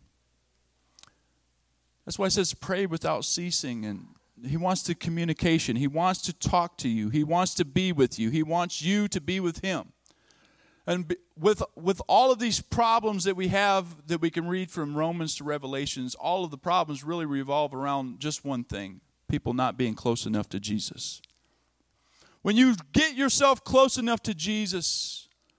[SPEAKER 3] That's why it says pray without ceasing. And he wants the communication. He wants to talk to you. He wants to be with you. He wants you to be with him. And with all of these problems that we have, that we can read from Romans to Revelations, all of the problems really revolve around just one thing: people not being close enough to Jesus. When you get yourself close enough to Jesus,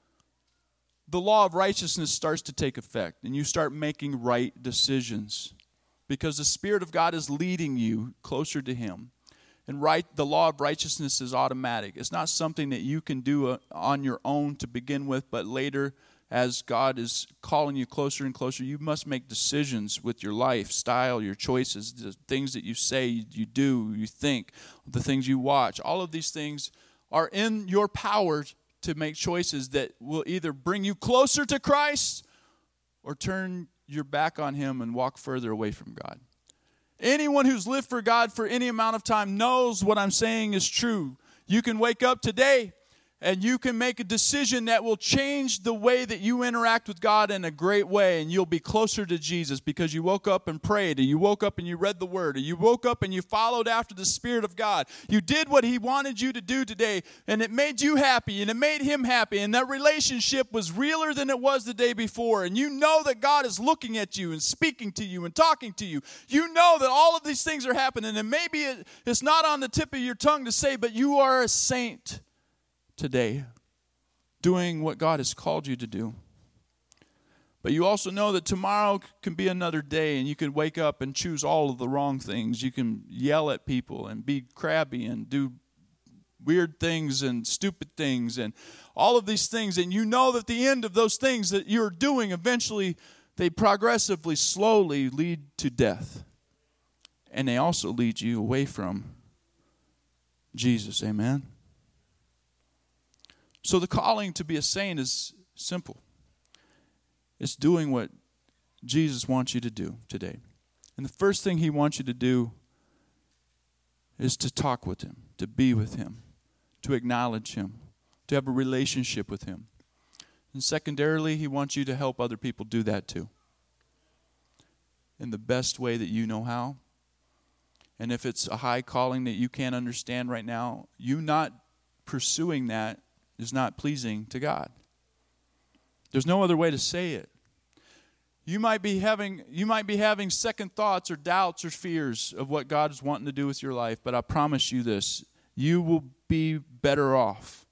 [SPEAKER 3] the law of righteousness starts to take effect, and you start making right decisions because the Spirit of God is leading you closer to him. And the law of righteousness is automatic. It's not something that you can do on your own to begin with, but later, as God is calling you closer and closer, you must make decisions with your lifestyle, your choices, the things that you say, you do, you think, the things you watch. All of these things are in your power to make choices that will either bring you closer to Christ or turn your back on him and walk further away from God. Anyone who's lived for God for any amount of time knows what I'm saying is true. You can wake up today and you can make a decision that will change the way that you interact with God in a great way, and you'll be closer to Jesus because you woke up and prayed, or you woke up and you read the Word, or you woke up and you followed after the Spirit of God. You did what he wanted you to do today, and it made you happy, and it made him happy, and that relationship was realer than it was the day before, and you know that God is looking at you and speaking to you and talking to you. You know that all of these things are happening, and maybe it's not on the tip of your tongue to say, but you are a saint today, doing what God has called you to do. But you also know that tomorrow can be another day, and you can wake up and choose all of the wrong things. You can yell at people and be crabby and do weird things and stupid things and all of these things. And you know that the end of those things that you're doing, eventually they progressively, slowly lead to death. And they also lead you away from Jesus. Amen? So the calling to be a saint is simple. It's doing what Jesus wants you to do today. And the first thing he wants you to do is to talk with him, to be with him, to acknowledge him, to have a relationship with him. And secondarily, he wants you to help other people do that too, in the best way that you know how. And if it's a high calling that you can't understand right now, you not pursuing that is not pleasing to God. There's no other way to say it. You might be having second thoughts or doubts or fears of what God is wanting to do with your life, but I promise you this, you will be better off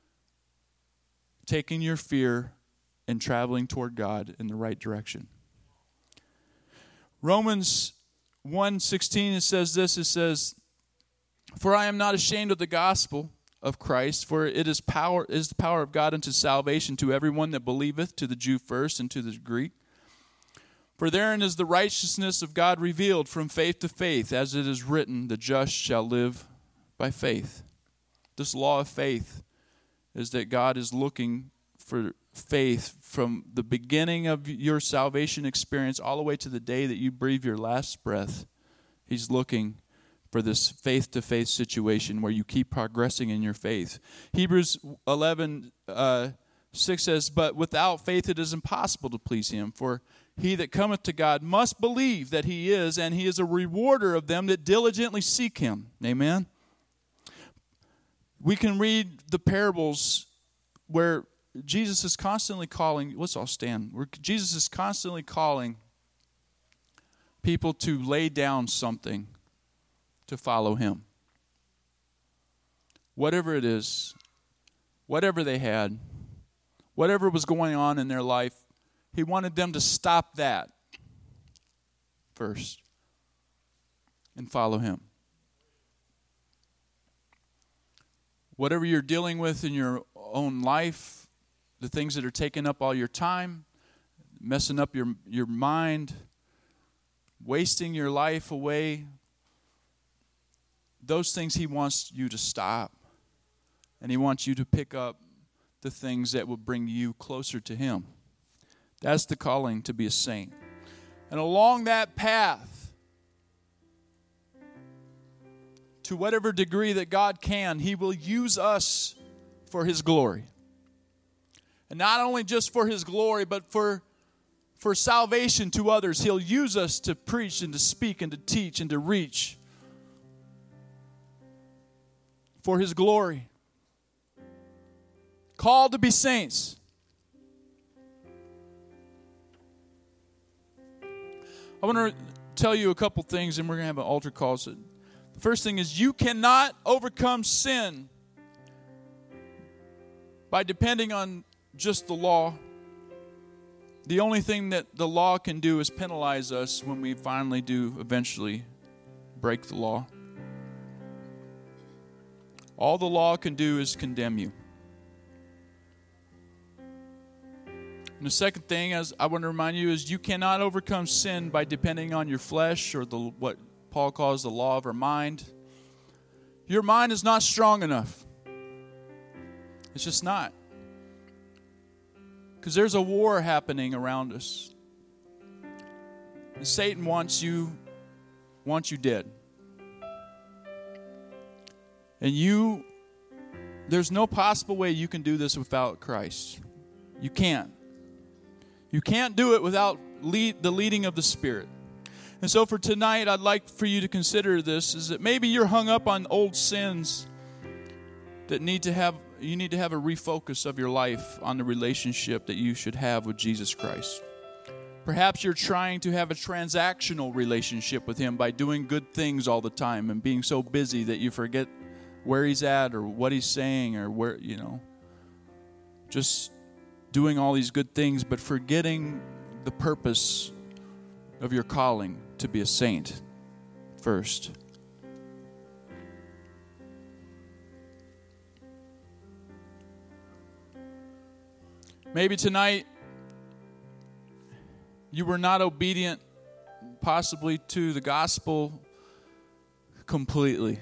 [SPEAKER 3] taking your fear and traveling toward God in the right direction. Romans 1:16, it says this, it says, "For I am not ashamed of the gospel of Christ, for it is the power of God unto salvation to everyone that believeth, to the Jew first and to the Greek. For therein is the righteousness of God revealed from faith to faith, as it is written, the just shall live by faith." This law of faith is that God is looking for faith from the beginning of your salvation experience all the way to the day that you breathe your last breath. He's looking for this faith-to-faith situation where you keep progressing in your faith. Hebrews 11:6 says, "But without faith it is impossible to please him. For he that cometh to God must believe that he is, and he is a rewarder of them that diligently seek him." Amen? We can read the parables where Jesus is constantly calling, let's all stand, where Jesus is constantly calling people to lay down something to follow him. Whatever it is, whatever they had, whatever was going on in their life, he wanted them to stop that first and follow him. Whatever you're dealing with in your own life, the things that are taking up all your time, messing up your mind, wasting your life away, those things he wants you to stop. And he wants you to pick up the things that will bring you closer to him. That's the calling to be a saint. And along that path, to whatever degree that God can, he will use us for his glory. And not only just for his glory, but for salvation to others. He'll use us to preach and to speak and to teach and to reach for his glory. Called to be saints. I want to tell you a couple things, and we're going to have an altar call. So the first thing is, you cannot overcome sin by depending on just the law. The only thing that the law can do is penalize us when we finally do eventually break the law. All the law can do is condemn you. And the second thing, as I want to remind you, is you cannot overcome sin by depending on your flesh or what Paul calls the law of our mind. Your mind is not strong enough. It's just not. Because there's a war happening around us. And Satan wants you dead. And there's no possible way you can do this without Christ. You can't. You can't do it without the leading of the Spirit. And so for tonight, I'd like for you to consider this, is that maybe you're hung up on old sins that you need to have a refocus of your life on the relationship that you should have with Jesus Christ. Perhaps you're trying to have a transactional relationship with him by doing good things all the time and being so busy that you forget where he's at or what he's saying or where, just doing all these good things but forgetting the purpose of your calling to be a saint first. Maybe tonight you were not obedient possibly to the gospel completely.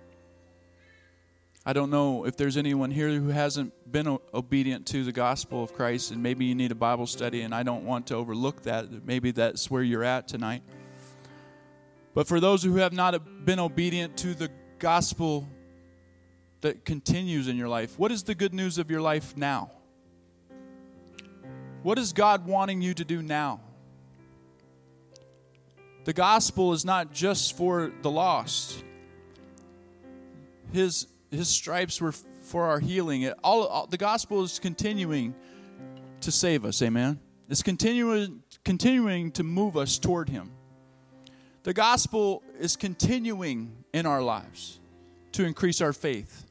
[SPEAKER 3] I don't know if there's anyone here who hasn't been obedient to the gospel of Christ, and maybe you need a Bible study, and I don't want to overlook that. Maybe that's where you're at tonight. But for those who have not been obedient to the gospel that continues in your life, what is the good news of your life now? What is God wanting you to do now? The gospel is not just for the lost. His stripes were for our healing. The gospel is continuing to save us. Amen. It's continuing continuing to move us toward Him. The gospel is continuing in our lives to increase our faith,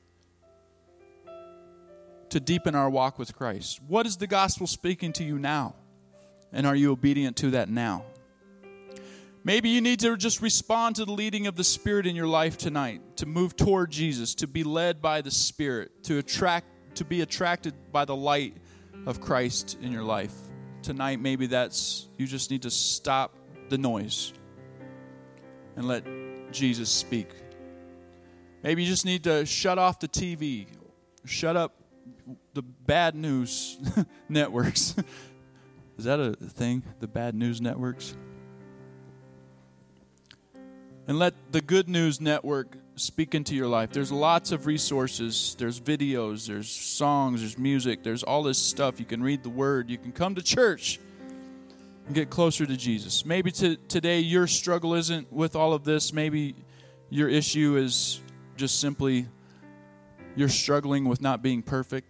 [SPEAKER 3] to deepen our walk with Christ. What is the gospel speaking to you now? And are you obedient to that now? Maybe you need to just respond to the leading of the Spirit in your life tonight, to move toward Jesus, to be led by the Spirit, to be attracted by the light of Christ in your life. Tonight, maybe you just need to stop the noise and let Jesus speak. Maybe you just need to shut off the TV, shut up the bad news networks. Is that a thing, the bad news networks? And let the good news network speak into your life. There's lots of resources. There's videos, there's songs, there's music, there's all this stuff. You can read the Word. You can come to church and get closer to Jesus. Maybe today your struggle isn't with all of this. Maybe your issue is just simply you're struggling with not being perfect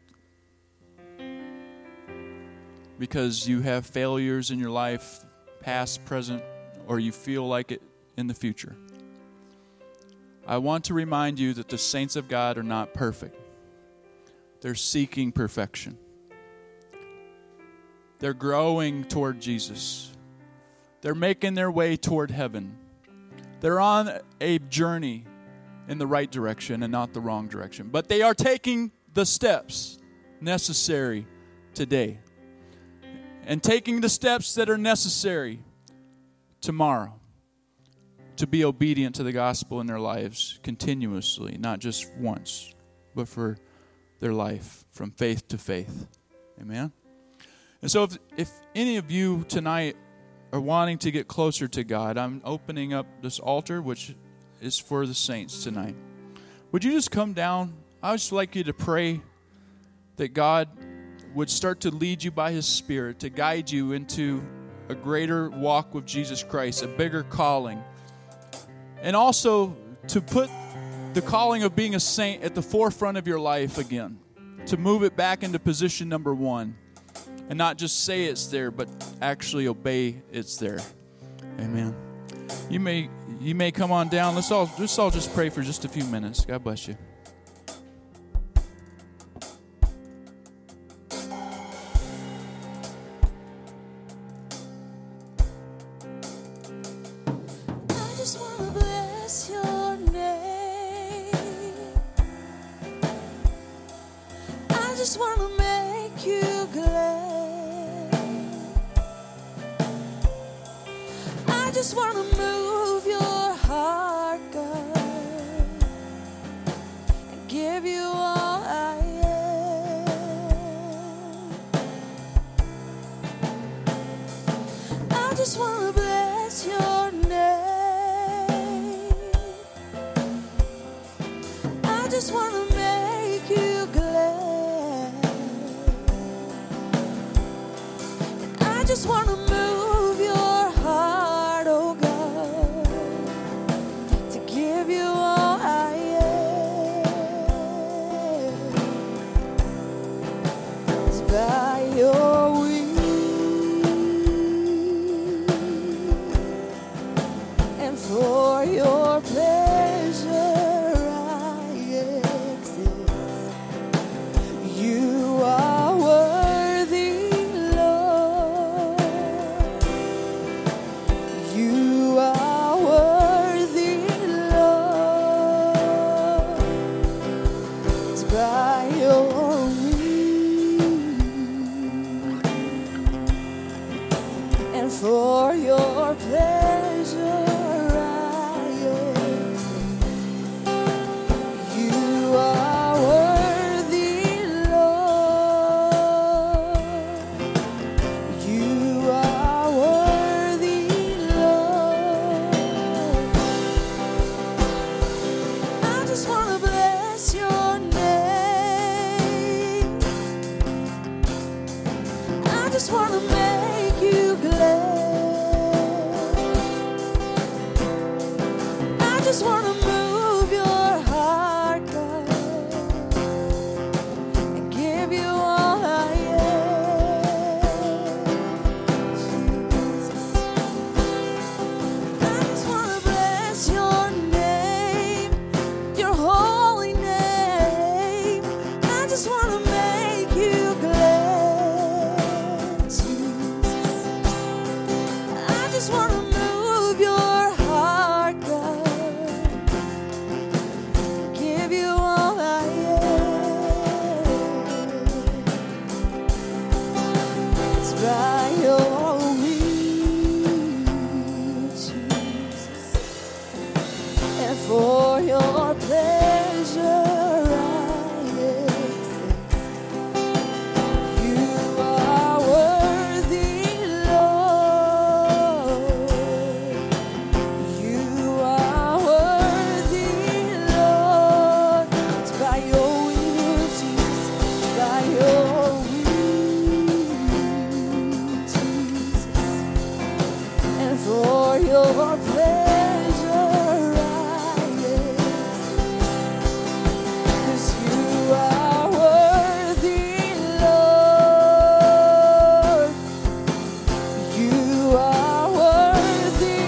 [SPEAKER 3] because you have failures in your life, past, present, or you feel like it in the future. I want to remind you that the saints of God are not perfect. They're seeking perfection. They're growing toward Jesus. They're making their way toward heaven. They're on a journey in the right direction and not the wrong direction. But they are taking the steps necessary today. And taking the steps that are necessary tomorrow to be obedient to the gospel in their lives continuously, not just once, but for their life from faith to faith. Amen? And so if any of you tonight are wanting to get closer to God, I'm opening up this altar, which is for the saints tonight. Would you just come down? I would just like you to pray that God would start to lead you by His Spirit, to guide you into a greater walk with Jesus Christ, a bigger calling, and also to put the calling of being a saint at the forefront of your life again, to move it back into position number one, and not just say it's there, but actually obey it's there. Amen. You may come on down. Let's all just pray for just a few minutes. God bless you.
[SPEAKER 2] You are worthy, Lord. your pleasure I exist. You are worthy, Lord. You are worthy, Lord. It's by your will, Jesus. By your will, Jesus. And for your pleasure I exist. 'Cause you are worthy, Lord. You are worthy,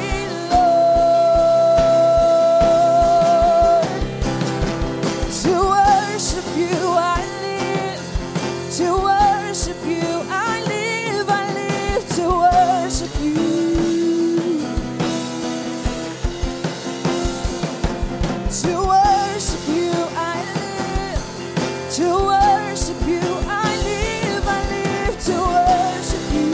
[SPEAKER 2] Lord. To worship you I live. To worship you I live. I live to worship you. To worship you I live. To worship you I live. I live to worship you.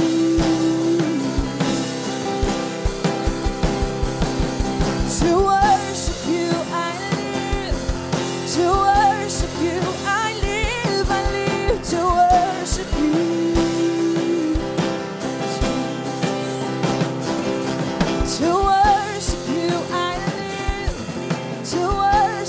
[SPEAKER 2] To worship you I live. To worship you I live. I live to worship you. To worship you I live. To worship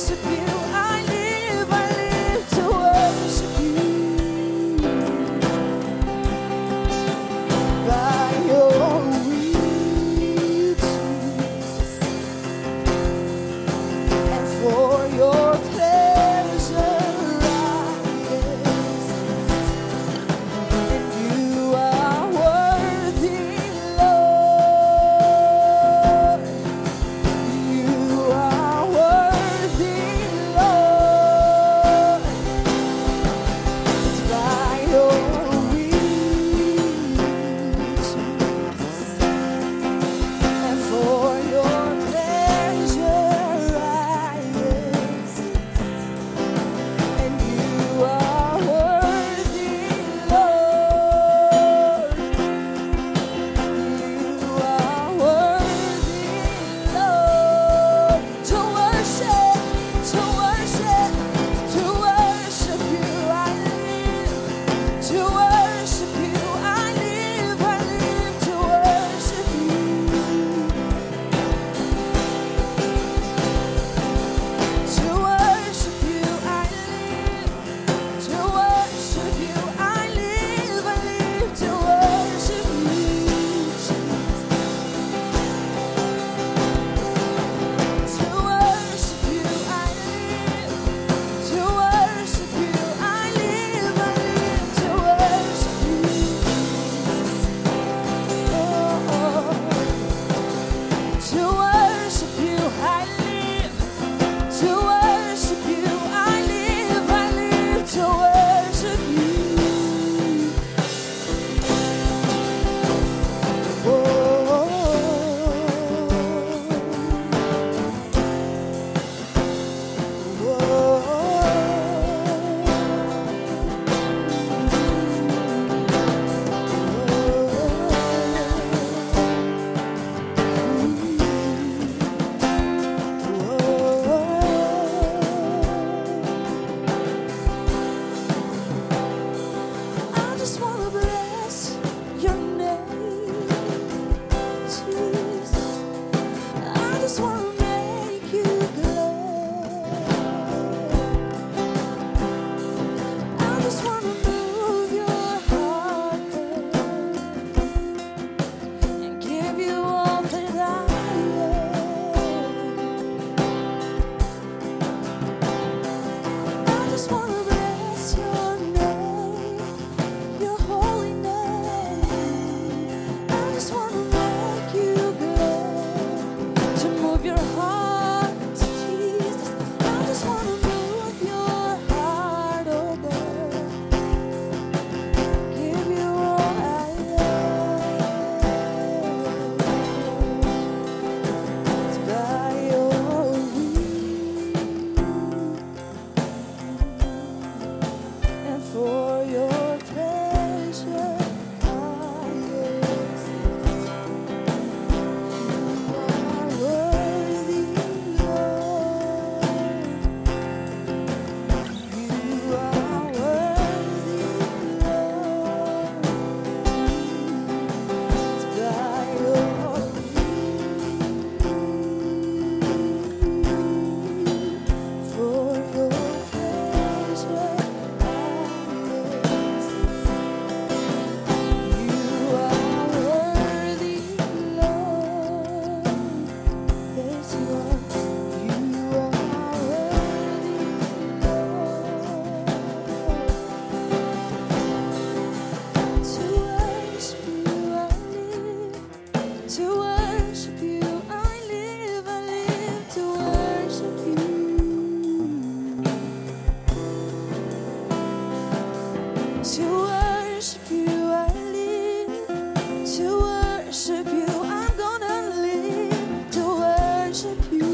[SPEAKER 2] To worship you I live. To worship you I'm gonna live. To worship you.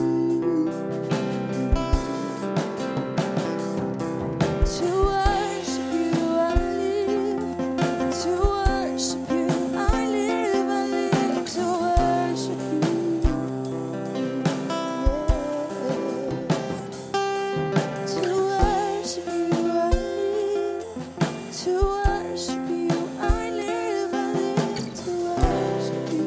[SPEAKER 2] To worship you I live. To worship you I live. I live to worship you. To worship you I live. To worship you I live. I live to worship you,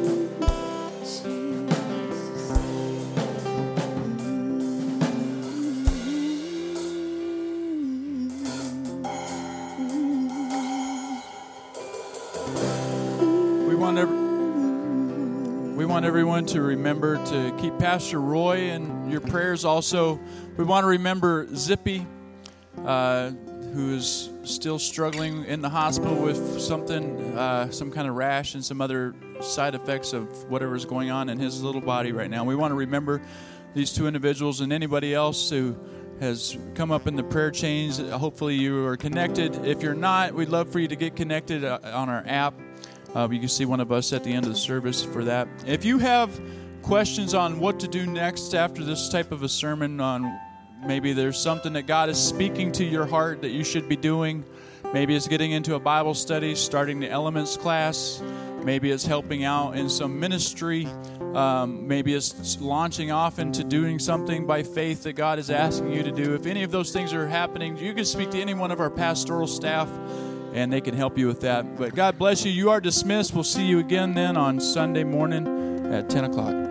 [SPEAKER 3] We want everyone to remember to keep Pastor Roy in your prayers. Also, we want to remember Zippy, who is still struggling in the hospital with something, some kind of rash and some other side effects of whatever's going on in his little body right now. We want to remember these two individuals and anybody else who has come up in the prayer chains. Hopefully you are connected. If you're not, we'd love for you to get connected on our app. You can see one of us at the end of the service for that. If you have questions on what to do next after this type of a sermon, on maybe there's something that God is speaking to your heart that you should be doing. Maybe it's getting into a Bible study, starting the Elements class. Maybe it's helping out in some ministry. Maybe it's launching off into doing something by faith that God is asking you to do. If any of those things are happening, you can speak to any one of our pastoral staff, and they can help you with that. But God bless you. You are dismissed. We'll see you again then on Sunday morning at 10 o'clock.